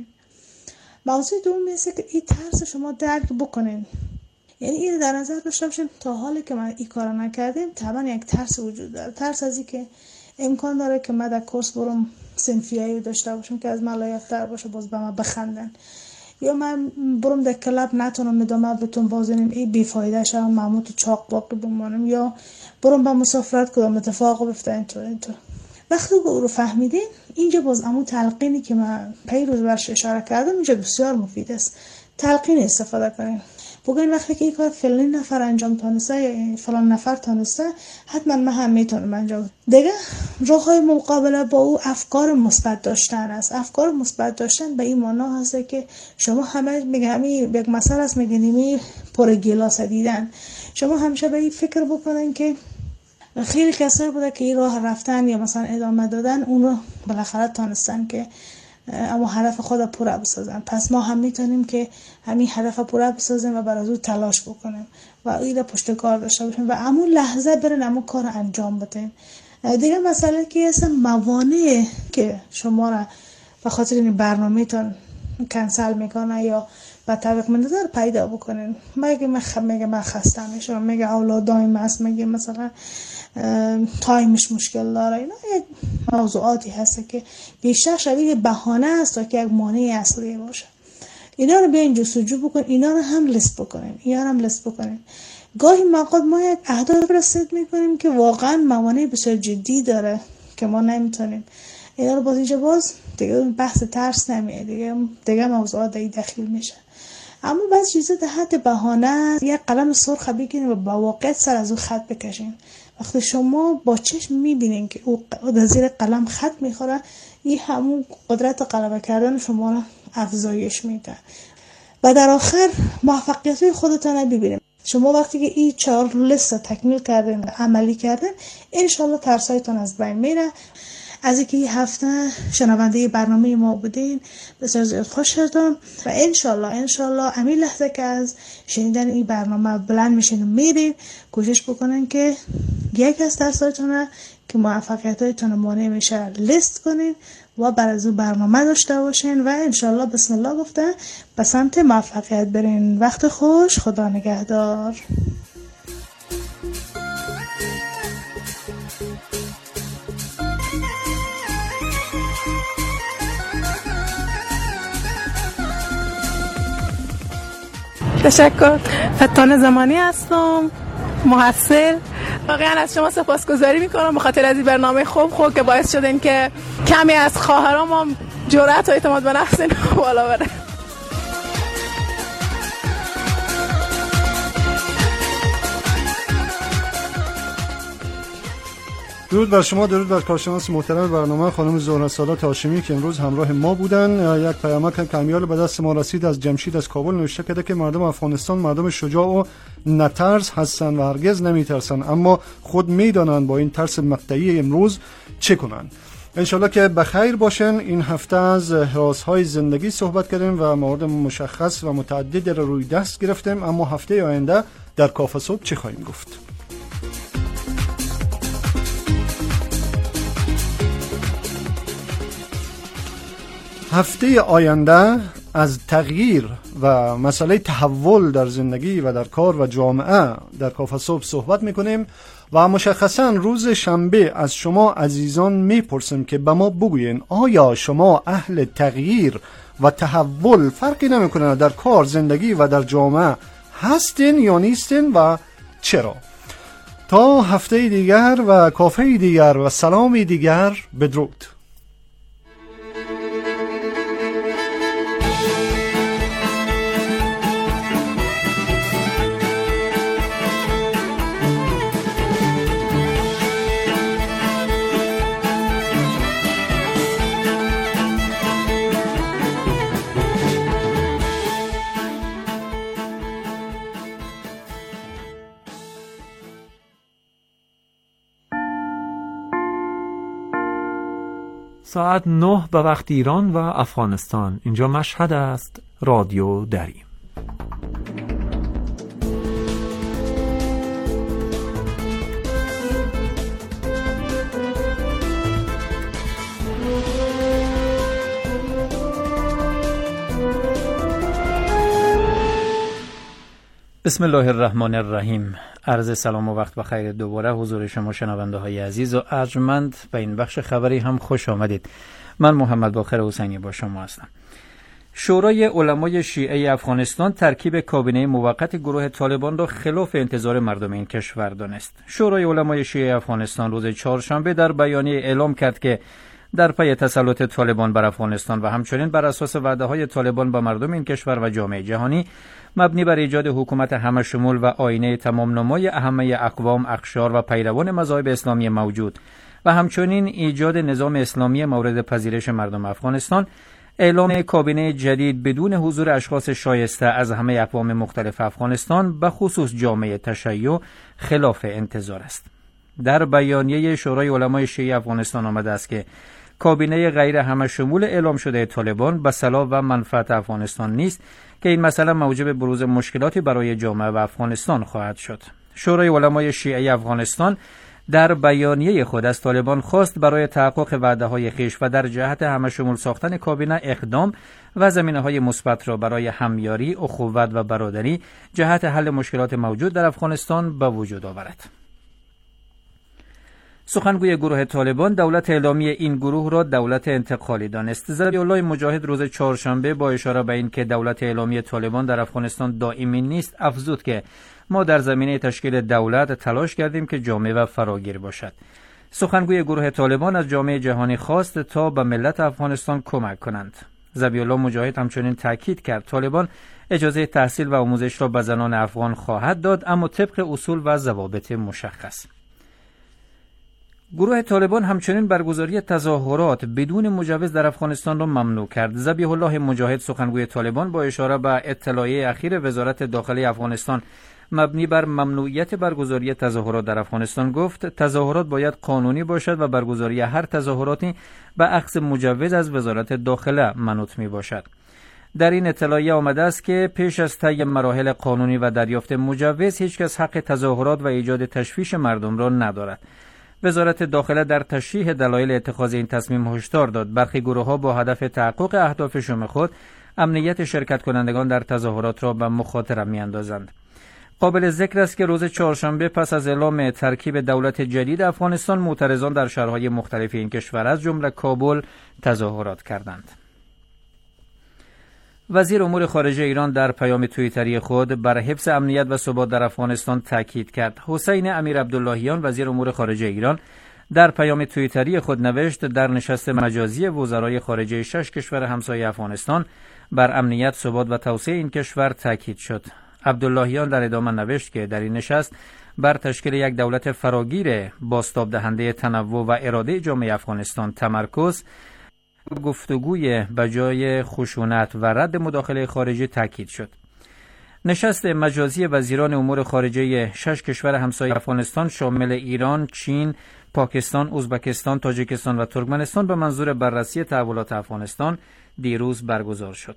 موضوع دوم میشه که این ترس شما درک بکنین. یعنی این در نظر داشته باشین تا حالی که من این کارو نکردم طبعا یک ترس وجود داره. ترس از این که امکان داره که من در کورس برم سنفیایی داشته باشم که از من لایق‌تر باشه باز به من بخندن، یا من برم در کلاب نتونم ادامه بتون بازنیم این بیفایده شم معمول تو چاق باقی بمانم، یا برم با مسافرت کدام اتفاق بفته اینطور اینطور. وقتی که او رو فهمیدین اینجا باز همون تلقینی که من پیروز برش اشاره کردم اینجا بسیار مفید است. تلقین استفاده کنین. بگوین وقتی که این کار فلان نفر انجام تانسته یا فلان نفر تانسته حتما من هم میتونم انجام. دیگه راه های مقابله با او افکار مثبت داشتن است. افکار مثبت داشتن به این معنا هست که شما همه میگه همین یک مسئله است میگه نیمی پر گیلاس دیدن. شما همیشه به این فکر بکنین که خیلی کسایی بوده که این راه رفتن یا مثلا ادامه دادن اون رو بالاخره تانستن که اما هدف خود پورا بسازن. پس ما هم میتونیم که همین هدف پورا بسازیم و برای او تلاش بکنیم و ایده پشت کار داشته باشیم و همون لحظه برن همون کار انجام بدیم. دیگه مسئله که هست موانعی که شما را به خاطر این برنامه‌تون کنسل میکنه یا با تعویق مندازه پیدا بکنین. میگه من خ... میگه من خسته میشم، میگه اولادایم هست، میگه مثلا تایمش مشکل داره. اینا یک موضوعاتی هست که بیشتر شبیه بهانه است تا که یک مانع اصلی باشه. اینا رو بیاین جستجو بکن، اینا رو هم لیست بکنین، اینا رو هم لیست بکنین. گاهی موقع ما یک اهداف رو ست میکنیم که واقعا موانع بسیار جدی داره که ما نمیتونیم. اینا رو باز اینجا باز دیگه بحث ترس نمیاد، دیگه دیگه موضوعات دیگه داخل میشه. اما بعضی چیزا در حد بهانه یک قلم سرخ بگیرین و با واقعیت سر از اون خط بکشین وقتی شما با چشم میبینین که او در زیر قلم خط میخوره، این همون قدرت غلبه کردن شما را افزایش میده. و در آخر موفقیت خودتان رو ببینید. شما وقتی که این چهار لیست تکمیل کردین و عملی کردین، انشالله ترسایتان از بین میره. از اینکه این هفته شنونده برنامه ما بودین بسیار زیاد خوش شدم و انشالله انشالله همین لحظه که از شنیدن این برنامه بلند میشین و میرین، کوشش بکنین که یک از ترسایتان که موفقیتایتان مانع میشه لیست کنین و بر از اون برنامه داشته باشین و انشالله بسم الله گفته به سمت موفقیت برین. وقت خوش، خدا نگهدار. تشکر. فتانه زمانی هستم، محصل. واقعا از شما سپاسگزاری میکنم به خاطر از این برنامه خوب خوب که باعث شدین که کمی از خواهرام هم جرأت و اعتماد به نفس بالا بره. درود بر شما، درود بر کارشناس محترم برنامه خانم زهره سادات هاشمی که امروز همراه ما بودن. یک پیامک کمیال به دست ما رسید از جمشید از کابل، نوشته کرده که مردم افغانستان مردم شجاع و نترس هستند و هرگز نمیترسن، اما خود میدانند با این ترس مقطعی امروز چه کنند. انشالله که بخیر باشن. این هفته از رازهای زندگی صحبت کردیم و موارد مشخص و متعدد را روی دست گرفتیم، اما هفته آینده در کافه صبح چه خواهیم گفت؟ هفته آینده از تغییر و مسئله تحول در زندگی و در کار و جامعه در کافه صبح صحبت میکنیم و مشخصا روز شنبه از شما عزیزان میپرسیم که به ما بگوین آیا شما اهل تغییر و تحول فرقی نمیکنه در کار، زندگی و در جامعه هستین یا نیستین و چرا؟ تا هفته دیگر و کافه دیگر و سلامی دیگر، بدرود. ساعت نه به وقت ایران و افغانستان. اینجا مشهد است، رادیو دریم. بسم الله الرحمن الرحیم. عرض سلام و وقت بخیر دوباره حضور شما شنونده های عزیز و ارجمند به این بخش خبری هم خوش آمدید. من محمد باقر حسینی با شما هستم. شورای علمای شیعه افغانستان ترکیب کابینه موقت گروه طالبان را خلاف انتظار مردم این کشور دانست. شورای علمای شیعه افغانستان روز چهارشنبه در بیانیه اعلام کرد که در پی تسلط طالبان بر افغانستان و همچنین بر اساس وعده‌های طالبان به مردم این کشور و جامعه جهانی مبنی بر ایجاد حکومت همه شمول و آینه تمام نمای همه اقوام، اقشار و پیروان مذاهب اسلامی موجود و همچنین ایجاد نظام اسلامی مورد پذیرش مردم افغانستان، اعلام کابینه جدید بدون حضور اشخاص شایسته از همه اقوام مختلف افغانستان به خصوص جامعه تشیع خلاف انتظار است. در بیانیه شورای علمای شیعه افغانستان آمده است که کابینه غیر همه شمول اعلام شده طالبان به صلاح و منفعت افغانستان نیست که این مسئله موجب بروز مشکلاتی برای جامعه و افغانستان خواهد شد. شورای علمای شیعه افغانستان در بیانیه خود از طالبان خواست برای تحقق وعده‌های خویش و در جهت همه شمول ساختن کابینه اقدام و زمینه‌های مثبت را برای همیاری، اخوت و برادری جهت حل مشکلات موجود در افغانستان به وجود آورد. سخنگوی گروه طالبان دولت اعلامی این گروه را دولت انتقالی دانست. ذبیح الله مجاهد روز چهارشنبه با اشاره به این که دولت اعلامی طالبان در افغانستان دائمی نیست افزود که ما در زمینه تشکیل دولت تلاش کردیم که جامع و فراگیر باشد. سخنگوی گروه طالبان از جامعه جهانی خواست تا به ملت افغانستان کمک کنند. ذبیح الله مجاهد همچنین تاکید کرد طالبان اجازه تحصیل و آموزش را به زنان افغان خواهد داد، اما طبق اصول و ضوابط مشخص. گروه طالبان همچنین برگزاری تظاهرات بدون مجوز در افغانستان را ممنوع کرد. ذبیح الله مجاهد سخنگوی طالبان با اشاره به اطلاعیه اخیر وزارت داخلی افغانستان مبنی بر ممنوعیت برگزاری تظاهرات در افغانستان گفت تظاهرات باید قانونی باشد و برگزاری هر تظاهراتی به اخذ مجوز از وزارت داخله منوط می باشد. در این اطلاعیه آمده است که پیش از طی مراحل قانونی و دریافت مجوز هیچکس حق تظاهرات و ایجاد تشویش مردم را ندارد. وزارت داخله در تشریح دلایل اتخاذ این تصمیم هشدار داد برخی گروه‌ها با هدف تحقق اهداف شوم خود امنیت شرکت کنندگان در تظاهرات را به مخاطره می‌اندازند. قابل ذکر است که روز چهارشنبه پس از اعلام ترکیب دولت جدید افغانستان معترضان در شهرهای مختلف این کشور از جمله کابل تظاهرات کردند. وزیر امور خارجه ایران در پیام توییتری خود بر حفظ امنیت و ثبات در افغانستان تاکید کرد. حسین امیر عبداللهیان وزیر امور خارجه ایران در پیام توییتری خود نوشت در نشست مجازی وزرای خارجه شش کشور همسایه افغانستان بر امنیت، ثبات و توسعه این کشور تاکید شد. عبداللهیان در ادامه نوشت که در این نشست بر تشکیل یک دولت فراگیر بازتاب دهنده تنوع و اراده جامعه افغانستان تمرکز، گفتگوی بجای خشونت و رد مداخله خارجی تاکید شد. نشست مجازی وزیران امور خارجه شش کشور همسایه افغانستان شامل ایران، چین، پاکستان، ازبکستان، تاجیکستان و ترکمنستان به منظور بررسی تحولات افغانستان دیروز برگزار شد.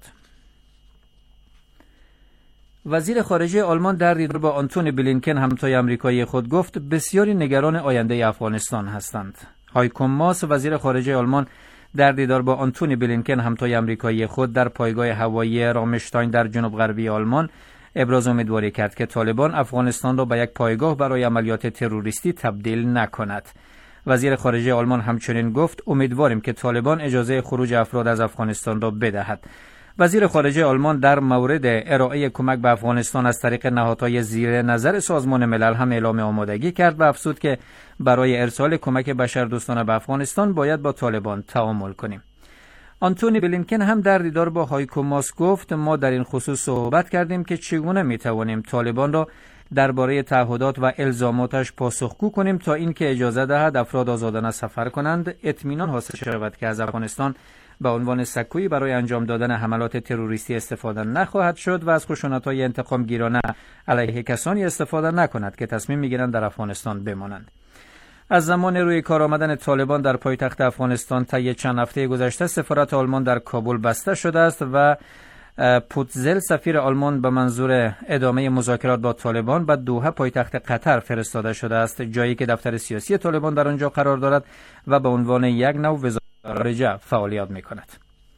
وزیر خارجه آلمان در دیدار با آنتونی بلینکن همتای آمریکایی خود گفت بسیاری نگران آینده افغانستان هستند. هایکو ماس وزیر خارجه آلمان در دیدار با آنتونی بلینکن همتای آمریکایی خود در پایگاه هوایی رامشتاین در جنوب غربی آلمان ابراز امیدواری کرد که طالبان افغانستان را به یک پایگاه برای عملیات تروریستی تبدیل نکند. وزیر خارجه آلمان همچنین گفت امیدواریم که طالبان اجازه خروج افراد از افغانستان را بدهد. وزیر خارجه آلمان در مورد ارائه کمک به افغانستان از طریق نهادهای زیر نظر سازمان ملل هم اعلام آمادگی کرد و افزود که برای ارسال کمک بشردوستانه به افغانستان باید با طالبان تعامل کنیم. آنتونی بلینکن هم در دیدار با هایکو ماس گفت ما در این خصوص صحبت کردیم که چگونه می توانیم طالبان را درباره تعهدات و الزاماتش پاسخگو کنیم تا اینکه اجازه دهد افراد آزادانه سفر کنند، اطمینان حاصل شود که از افغانستان به عنوان سکویی برای انجام دادن حملات تروریستی استفاده نخواهد شد و از خشونت‌های انتقامگیرانه علیه کسانی استفاده نکند که تصمیم می‌گیرند در افغانستان بمانند. از زمان روی کار آمدن طالبان در پایتخت افغانستان طی چند هفته گذشته سفارت آلمان در کابل بسته شده است و پوتزل سفیر آلمان به منظور ادامه مذاکرات با طالبان به دوحه پایتخت قطر فرستاده شده است، جایی که دفتر سیاسی طالبان در آنجا قرار دارد و به عنوان یک نوع وزارت خارجه فعالیت می‌کند.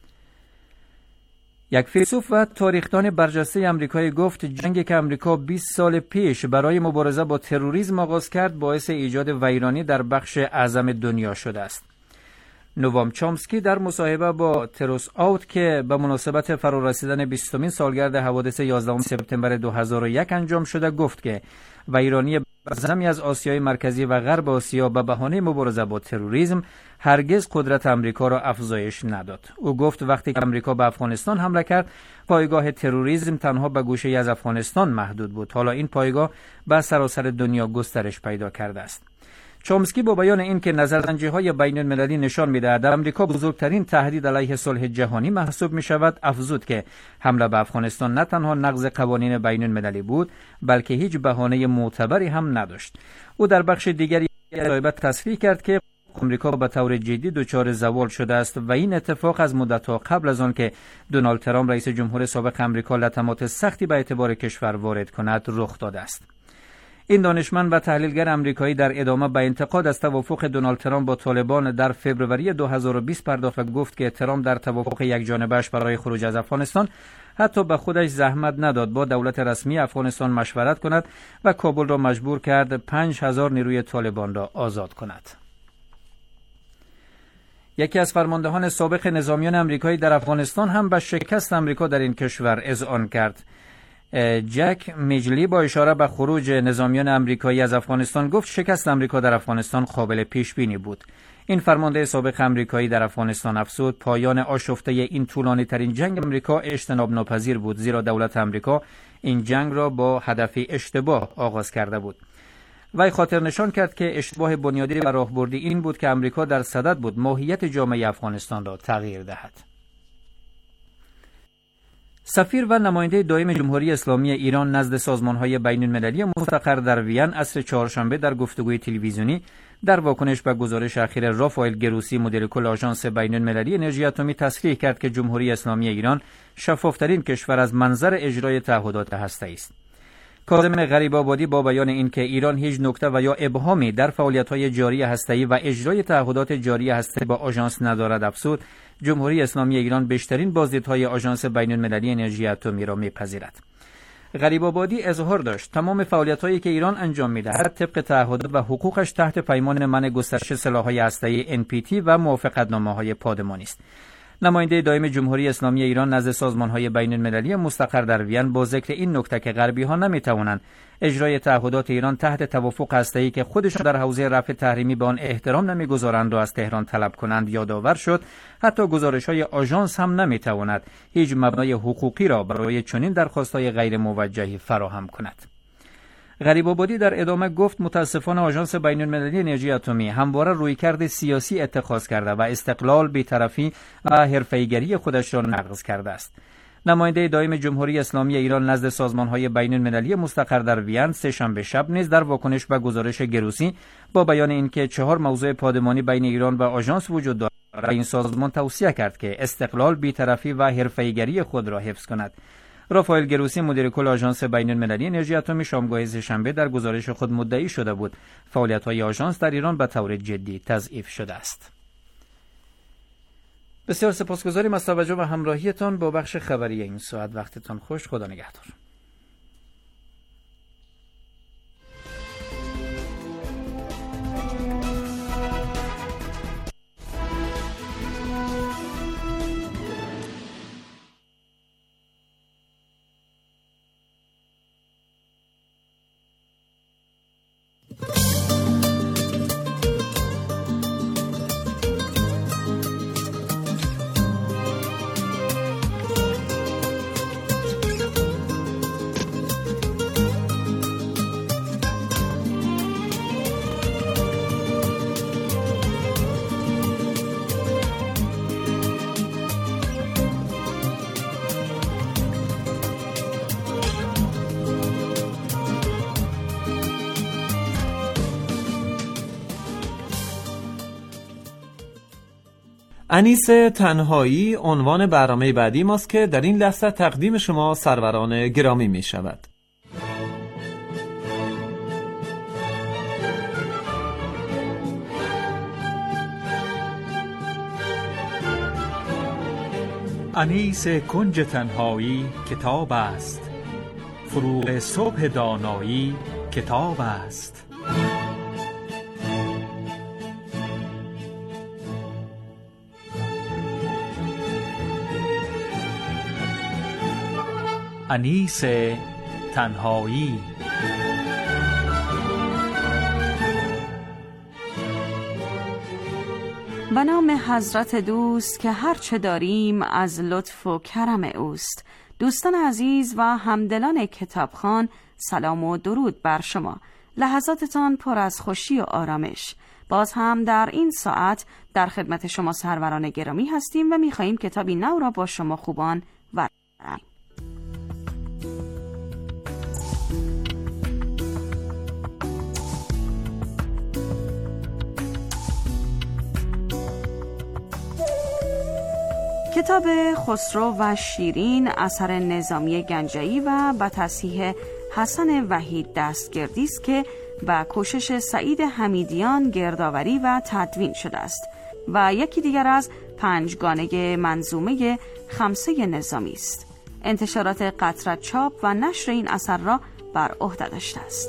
یک فیلسوف و تاریخدان برجسته آمریکایی گفت جنگی که آمریکا بیست سال پیش برای مبارزه با تروریسم آغاز کرد باعث ایجاد ویرانی در بخش اعظم دنیا شده است. نوام چامسکی در مصاحبه با تروس آوت که به مناسبت فرارسیدن بیستمین سالگرد حوادث یازدهم سپتامبر دو هزار و یک انجام شده گفت که ویرانی بزمی از آسیای مرکزی و غرب آسیا به بهانه مبارزه با تروریسم هرگز قدرت آمریکا را افزایش نداد. او گفت وقتی که آمریکا به افغانستان حمله کرد پایگاه تروریسم تنها به گوشه از افغانستان محدود بود. حالا این پایگاه به سراسر دنیا گسترش پیدا کرده است. چامسکی با بیان این که نظرسنجی‌های بین‌المللی نشان می‌دهد آمریکا بزرگترین تهدید علیه صلح جهانی محسوب می‌شود، افزود که حمله به افغانستان نه تنها نقض قوانین بین‌المللی بود بلکه هیچ بهانه معتبری هم نداشت. او در بخش دیگری مصاحبه تصریح کرد که آمریکا به طور جدی دچار زوال شده است و این اتفاق از مدت‌ها قبل از آن که دونالد ترامپ رئیس جمهور سابق آمریکا لطمات سختی به اعتبار کشور وارد کند رخ داده است. این دانشمند و تحلیلگر آمریکایی در ادامه به انتقاد از توافق دونالد ترامپ با طالبان در فوریه دو هزار و بیست پرداخت و گفت که ترامپ در توافق یکجانبه‌اش برای خروج از افغانستان حتی به خودش زحمت نداد با دولت رسمی افغانستان مشورت کند و کابل را مجبور کرد پنج هزار نیروی طالبان را آزاد کند. یکی از فرماندهان سابق نظامیان آمریکایی در افغانستان هم به شکست آمریکا در این کشور اذعان کرد. جک میجلی با اشاره به خروج نظامیان آمریکایی از افغانستان گفت شکست آمریکا در افغانستان قابل پیش بینی بود. این فرمانده سابق آمریکایی در افغانستان افزود پایان آشفته این طولانی ترین جنگ آمریکا اجتناب ناپذیر بود، زیرا دولت آمریکا این جنگ را با هدفی اشتباه آغاز کرده بود. وی خاطر نشان کرد که اشتباه بنیادی و راهبردی این بود که امریکا در صدد بود ماهیت جامعه افغانستان را تغییر دهد. سفیر و نماینده دائم جمهوری اسلامی ایران نزد سازمان‌های بین‌المللی مستقر در وین عصر چهارشنبه در گفتگوی تلویزیونی در واکنش به گزارش اخیر رافائل گروسی مدیر کل آژانس بین‌المللی انرژی اتمی تصریح کرد که جمهوری اسلامی ایران شفافترین کشور از منظر اجرای تعهدات هسته‌ای است. کاظم غریب‌آبادی با بیان اینکه ایران هیچ نکته و یا ابهامی در فعالیت‌های جاری هسته‌ای و اجرای تعهدات جاری هسته با آژانس ندارد افزود، جمهوری اسلامی ایران بیشترین بازدیدهای آژانس بین‌المللی انرژی اتمی را می‌پذیرد. غریب‌آبادی اظهار داشت تمام فعالیت‌هایی که ایران انجام می‌دهد طبق تعهدات و حقوقش تحت پیمان منع گسترش سلاح‌های هسته‌ای ان پی تی و موافقتنامه‌های پادمانی است. نماینده دائم جمهوری اسلامی ایران نزد سازمان‌های بین‌المللی مستقر در وین با ذکر این نکته که غربی‌ها نمی‌توانند اجرای تعهدات ایران تحت توافق هسته‌ای که خودشان در حوزه رفع تحریمی به آن احترام نمی‌گذارند و از تهران طلب کنند یادآور شد حتی گزارش‌های آژانس هم نمی‌تواند هیچ مبنای حقوقی را برای چنین درخواست‌های غیر موجهی فراهم کند. غریب‌آبادی در ادامه گفت متاسفانه آژانس بین‌المللی انرژی اتمی همواره رویکرد سیاسی اتخاذ کرده و استقلال، بی‌طرفی و حرفه‌ای‌گری خودش را نقض کرده است. نماینده دائم جمهوری اسلامی ایران نزد سازمان‌های بین‌المللی مستقر در وین سه شنبه شب نیز در واکنش به گزارش گروسی با بیان اینکه چهار موضوع پادمانی بین ایران و آژانس وجود دارد، این سازمان توصیه کرد که استقلال، بی‌طرفی و حرفه‌ای‌گری خود را حفظ کند. رافائل گروسی مدیر کل آژانس بین‌المللی انرژی اتمی شامگاه سه‌شنبه در گزارش خود مدعی شده بود فعالیت‌های آژانس در ایران به طور جدی تضعیف شده است. بسیار سپاسگزاریم از توجه و همراهیتان با بخش خبری این ساعت. وقتتان خوش. خدا نگهدار. انیس تنهایی عنوان برنامه بعدی ماست که در این لحظه تقدیم شما سروران گرامی می شود. انیس کنج تنهایی کتاب است، فروغ صبح دانایی کتاب است. انیس تنهایی. به نام حضرت دوست که هر چه داریم از لطف و کرم اوست. دوستان عزیز و همدلان کتابخوان، سلام و درود بر شما. لحظاتتان پر از خوشی و آرامش. باز هم در این ساعت در خدمت شما سروران گرامی هستیم و می‌خواهیم کتابی نو را با شما خوبان ورد کنیم. کتاب خسرو و شیرین اثر نظامی گنجایی و به تصحیح حسن وحید دستگردی است که با کوشش سعید حمیدیان گردآوری و تدوین شده است و یکی دیگر از پنجگانه منظومه خمسه نظامی است. انتشارات قطرت چاپ و نشر این اثر را بر عهده داشته است.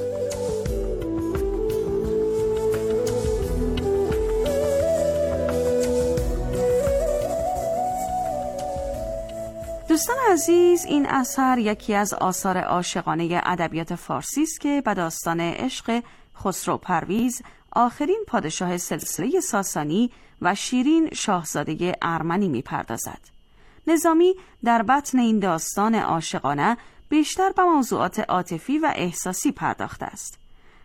دوستان عزیز، این اثر یکی از آثار عاشقانه ادبیات فارسی است که به داستان عشق خسرو پرویز، آخرین پادشاه سلسله ساسانی، و شیرین شاهزاده ارمنی می‌پردازد. نظامی در بطن این داستان عاشقانه بیشتر به موضوعات عاطفی و احساسی پرداخته است.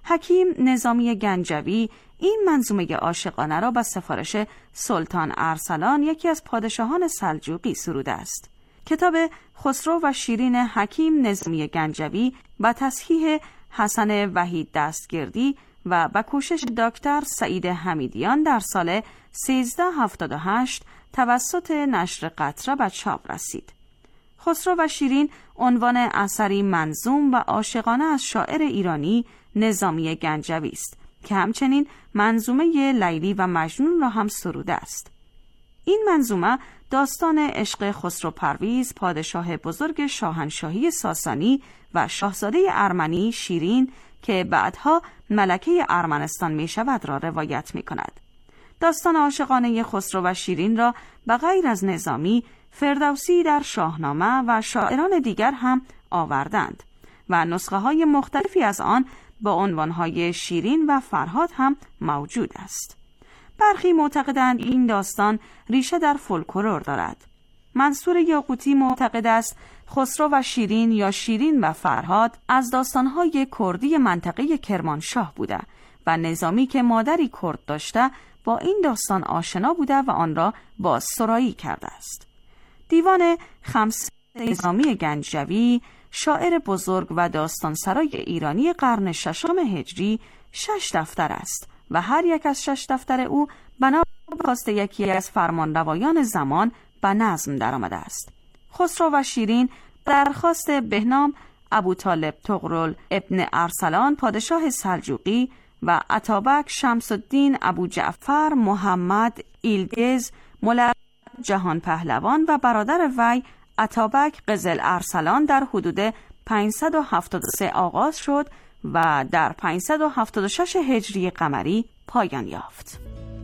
حکیم نظامی گنجوی این منظومه عاشقانه را به سفارش سلطان ارسلان یکی از پادشاهان سلجوقی سروده است. کتاب خسرو و شیرین حکیم نظامی گنجوی با تصحیح حسن وحید دستگردی و با کوشش دکتر سعید حمیدیان در سال سیزده هفتاد و هشت توسط نشر قطره به چاپ رسید. خسرو و شیرین عنوان اثری منظوم و عاشقانه از شاعر ایرانی نظامی گنجوی است که همچنین منظومه لیلی و مجنون را هم سروده است. این منظومه داستان عشق خسرو پرویز پادشاه بزرگ شاهنشاهی ساسانی و شاهزاده ارمنی شیرین که بعدها ملکه ارمنستان می شود را روایت می کند. داستان عاشقانه خسرو و شیرین را به غیر از نظامی، فردوسی در شاهنامه و شاعران دیگر هم آوردند و نسخه های مختلفی از آن با عنوانهای شیرین و فرهاد هم موجود است. برخی معتقدند این داستان ریشه در فولکلور دارد. منصور یاقوتی معتقد است خسرو و شیرین یا شیرین و فرهاد از داستانهای کردی منطقه کرمانشاه بوده و نظامی که مادری کرد داشته با این داستان آشنا بوده و آن را بازسرایی کرده است. دیوان خمسه نظامی گنجوی شاعر بزرگ و داستانسرای ایرانی قرن ششم هجری شش دفتر است و هر یک از شش دفتر او بنا به خواست یکی از فرمانروایان زمان به نظم درآمده است. خسرو و شیرین درخواست بهنام ابوطالب طغرل ابن ارسلان پادشاه سلجوقی و اتابک شمس الدین ابو جعفر محمد ایلدز ملقب جهان پهلوان و برادر وی اتابک قزل ارسلان در حدود پانصد و هفتاد و سه آغاز شد و در پانصد و هفتاد و شش هجری قمری پایان یافت.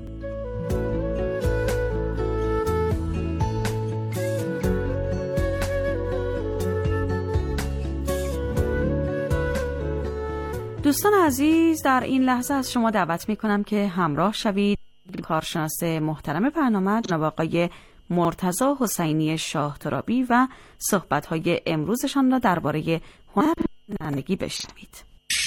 دوستان عزیز، در این لحظه از شما دعوت می کنم که همراه شوید کارشناس محترم برنامه جناب آقای مرتضی حسینی شاه ترابی و صحبت‌های امروزشان را درباره هنر زندگی بشنوید.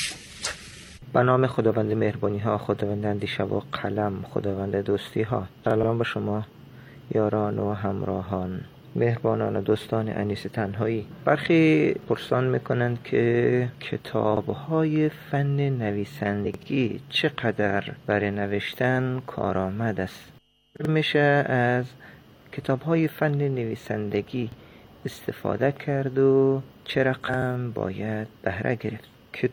به نام خداوند مهربانی ها، خداوند اندیشه و قلم، خداوند دوستی ها. سلام به شما یاران و همراهان، مهربانان و دوستان انیس تنهایی. برخی پرسان میکنند که کتاب‌های فن نویسندگی چقدر برای نوشتن کارآمد است. میشه از کتاب‌های فن نویسندگی استفاده کرد و چه رقم باید بهره گرفت؟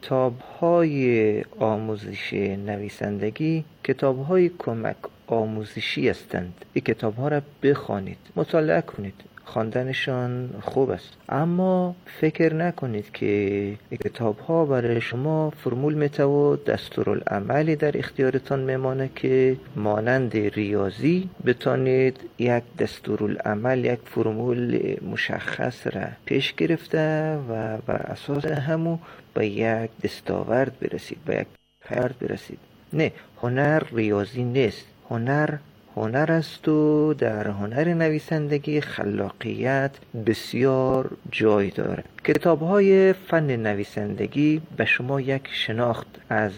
کتاب‌های آموزش نویسندگی کتاب‌های کمک آموزشی هستند. این کتاب‌ها را بخوانید، مطالعه کنید. خواندنشان خوب است، اما فکر نکنید که این کتاب‌ها برای شما فرمول میته و دستورالعملی در اختیارتان میمانه که مانند ریاضی بتانید یک دستورالعمل، یک فرمول مشخص را پیش گرفته و بر اساس همو به یک دستاورد برسید، به یک فرد برسید. نه، هنر ریاضی نیست. هنر هنر است و در هنر نویسندگی خلاقیت بسیار جای دارد. کتاب‌های فن نویسندگی به شما یک شناخت از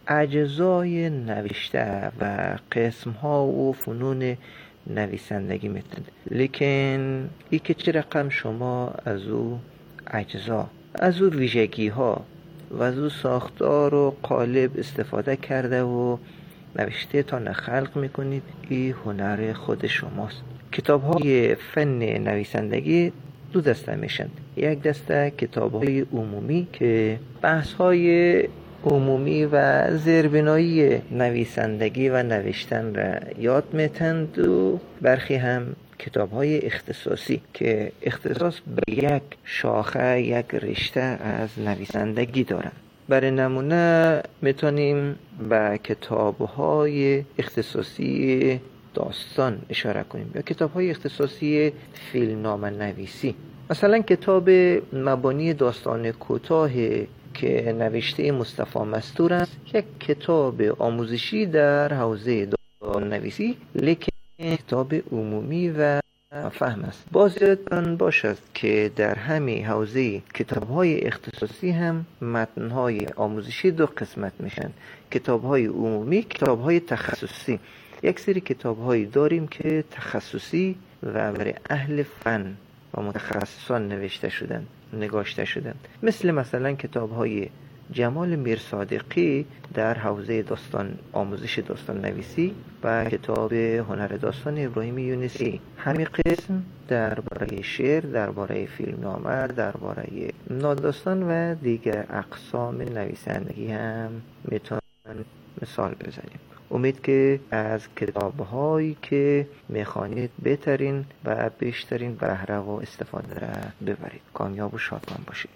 اجزای نوشته و قسم‌ها و فنون نویسندگی میتند، لیکن ای که چه رقم شما از او اجزا، از او ویژگی‌ها و از او ساختار و قالب استفاده کرده و نوشته تا خلق میکنید، این هنر خود شماست. کتاب های فن نویسندگی دو دسته میشن. یک دسته کتاب های عمومی که بحث های عمومی و زیربنایی نویسندگی و نوشتن را یاد میتند و برخی هم کتاب های اختصاصی که اختصاص به یک شاخه، یک رشته از نویسندگی دارند. برای نمونه میتونیم به کتاب‌های اختصاصی داستان اشاره کنیم یا کتاب‌های اختصاصی فیلمنامه نویسی. مثلا کتاب مبانی داستان کوتاه که نوشته مصطفی مستور است، یک کتاب آموزشی در حوزه داستان نویسی، لیکن کتاب عمومی و فهم است. باز یادتان باشد که در همین حوزه کتاب‌های اختصاصی هم متن‌های آموزشی دو قسمت میشن، کتاب‌های عمومی، کتاب‌های تخصصی. یک سری کتاب‌هایی داریم که تخصصی و برای اهل فن و متخصصان نوشته شدن، نگاشته شدن، مثل مثلا کتاب‌های جمال میرصادقی در حوزه داستان آموزش داستان نویسی و کتاب هنر داستان ابراهیم یونسی. همین قسم درباره شعر، درباره فیلمنامه، درباره ناداستان و دیگر اقسام نویسندگی هم میتونن مثال بزنیم. امید که از کتاب‌هایی که میخوانید بهترین و بیشترین بهره و استفاده را ببرید. کامیاب و شادمان باشید.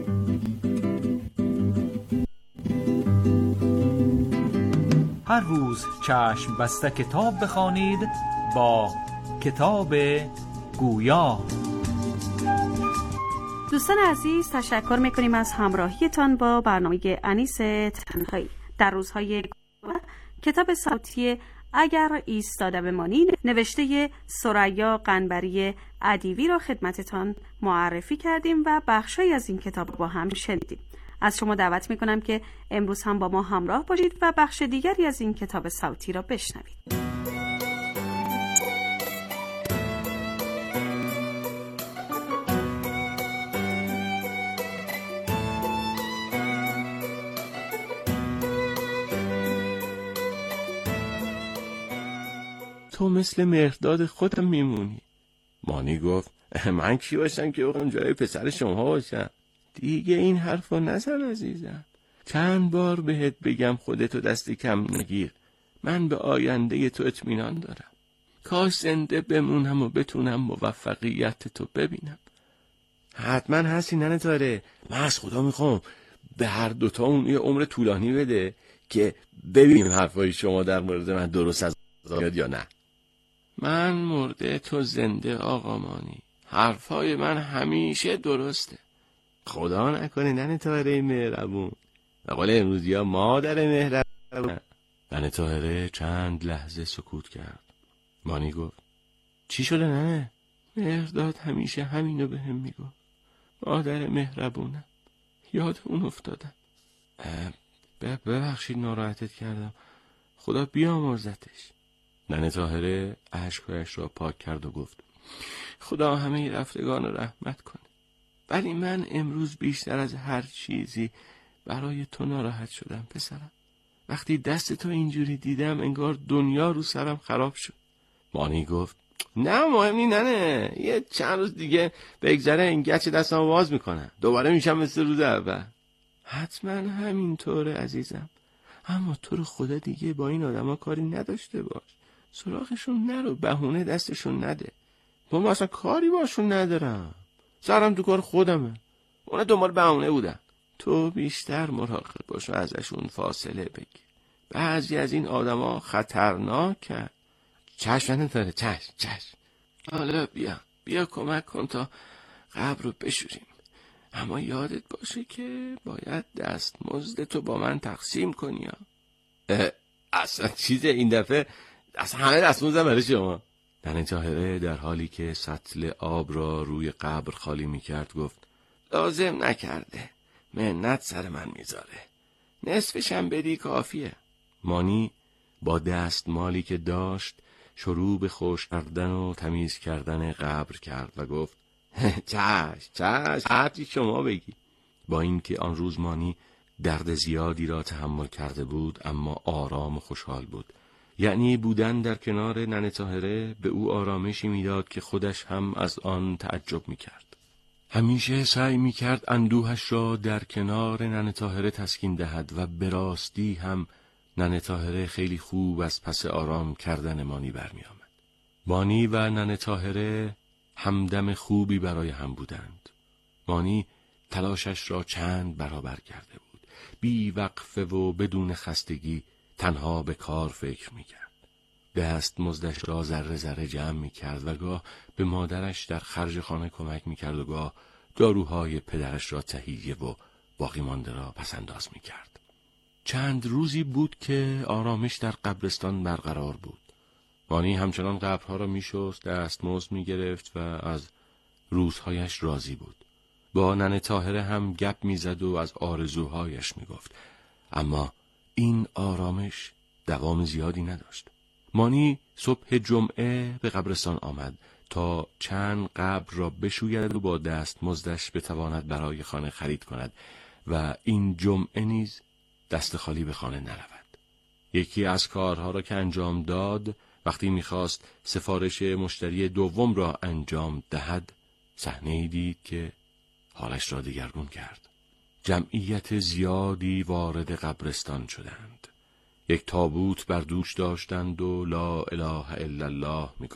هر روز چشم بسته کتاب بخوانید با کتاب گویا. دوستان عزیز، تشکر میکنیم از همراهیتان با برنامه انیس تنهایی. در روزهای کتاب صوتی اگر ایستاده بمانید نوشته ثریا قنبری ادیبی را خدمتتان معرفی کردیم و بخشی از این کتاب با هم شنیدیم. از شما دعوت میکنم که امروز هم با ما همراه باشید و بخش دیگری از این کتاب صوتی را بشنوید. تو مثل مهرداد خودم میمونی. مانی گفت من کی باشم که بخوام جای پسر شما باشم؟ دیگه این حرفا نزن عزیزم. چند بار بهت بگم خودتو دست کم نگیر. من به آینده تو اطمینان دارم. کاش زنده بمونم و بتونم موفقیت تو ببینم. حتما هستی ننه تاره. من از خدا میخوام به هر دوتا اون یه عمر طولانی بده که ببینیم حرفای شما در مورد من درست از یاد یا نه. من مرده تو زنده آقا مانی. حرفای من همیشه درسته. خدا نکنه ننه طاهره مهربون. به قول امروزی ها مادر مهربون. ننه طاهره چند لحظه سکوت کرد. مانی گفت چی شده ننه؟ مهرداد همیشه همینو به هم میگفت. مادر مهربونم. یاد اون افتادم. ببخشید ناراحتت کردم. خدا بیامرزتش. ننه طاهره اشکایش را پاک کرد و گفت خدا همه رفتگان را رحمت کنه. ولی من امروز بیشتر از هر چیزی برای تو ناراحت شدم پسرم. وقتی دست تو اینجوری دیدم انگار دنیا رو سرم خراب شد. مانی گفت نه مهم نی ننه، یه چند روز دیگه بگذره این گچ دستم باز میکنم، دوباره میشم مثل روز اول. حتما همینطوره عزیزم، اما تو رو خدا دیگه با این آدما کاری نداشته باش. سراغشون نرو، بهونه دستشون نده. با من اصلا کاری باشون ندارم، سرم تو کار خودمه. اونا دنبال بهونه بودن. تو بیشتر مراقب باش و ازشون فاصله بگیر. بعضی از این آدما خطرناکن. چشم نداره. چشم چشم حالا بیا بیا کمک کن تا قبر رو بشوریم. اما یادت باشه که باید دست مزد تو با من تقسیم کنی. اصلا چیزه این دفعه اصلا همه دست مزدم برای شما. ننه طاهره در حالی که سطل آب را روی قبر خالی میکرد گفت لازم نکرده، منت سر من میذاره، نصفشم بدی کافیه. مانی با دست مالی که داشت شروع به خشک کردن و تمیز کردن قبر کرد و گفت چش چش هرچی شما بگی. با اینکه آن روز مانی درد زیادی را تحمل کرده بود اما آرام و خوشحال بود. یعنی بودن در کنار ننه طاهره به او آرامشی میداد که خودش هم از آن تعجب میکرد. همیشه سعی میکرد اندوهش را در کنار ننه طاهره تسکین دهد و به راستی هم ننه طاهره خیلی خوب از پس آرام کردن مانی برمی آمد. مانی و ننه طاهره همدم خوبی برای هم بودند. مانی تلاشش را چند برابر کرده بود. بی وقفه و بدون خستگی تنها به کار فکر میکرد. دست مزدش را ذره ذره جمع میکرد و گاه به مادرش در خرج خانه کمک میکرد و گاه داروهای پدرش را تهیه و باقی مانده را پسنداز میکرد. چند روزی بود که آرامش در قبرستان برقرار بود. مانی همچنان قبرها را می‌شست، دستمزد می‌گرفت و از روزهایش راضی بود. با ننه طاهره هم گپ می‌زد و از آرزوهایش می‌گفت. اما این آرامش دوام زیادی نداشت. مانی صبح جمعه به قبرستان آمد تا چند قبر را بشوید و با دستمزدش بتواند برای خانه خرید کند و این جمعه نیز دست خالی به خانه نرود. یکی از کارها را که انجام داد، وقتی می‌خواست سفارش مشتری دوم را انجام دهد، صحنه‌ای دید که حالش را دگرگون کرد. جمعیت زیادی وارد قبرستان شدند. یک تابوت بر دوش داشتند و لا اله الا الله می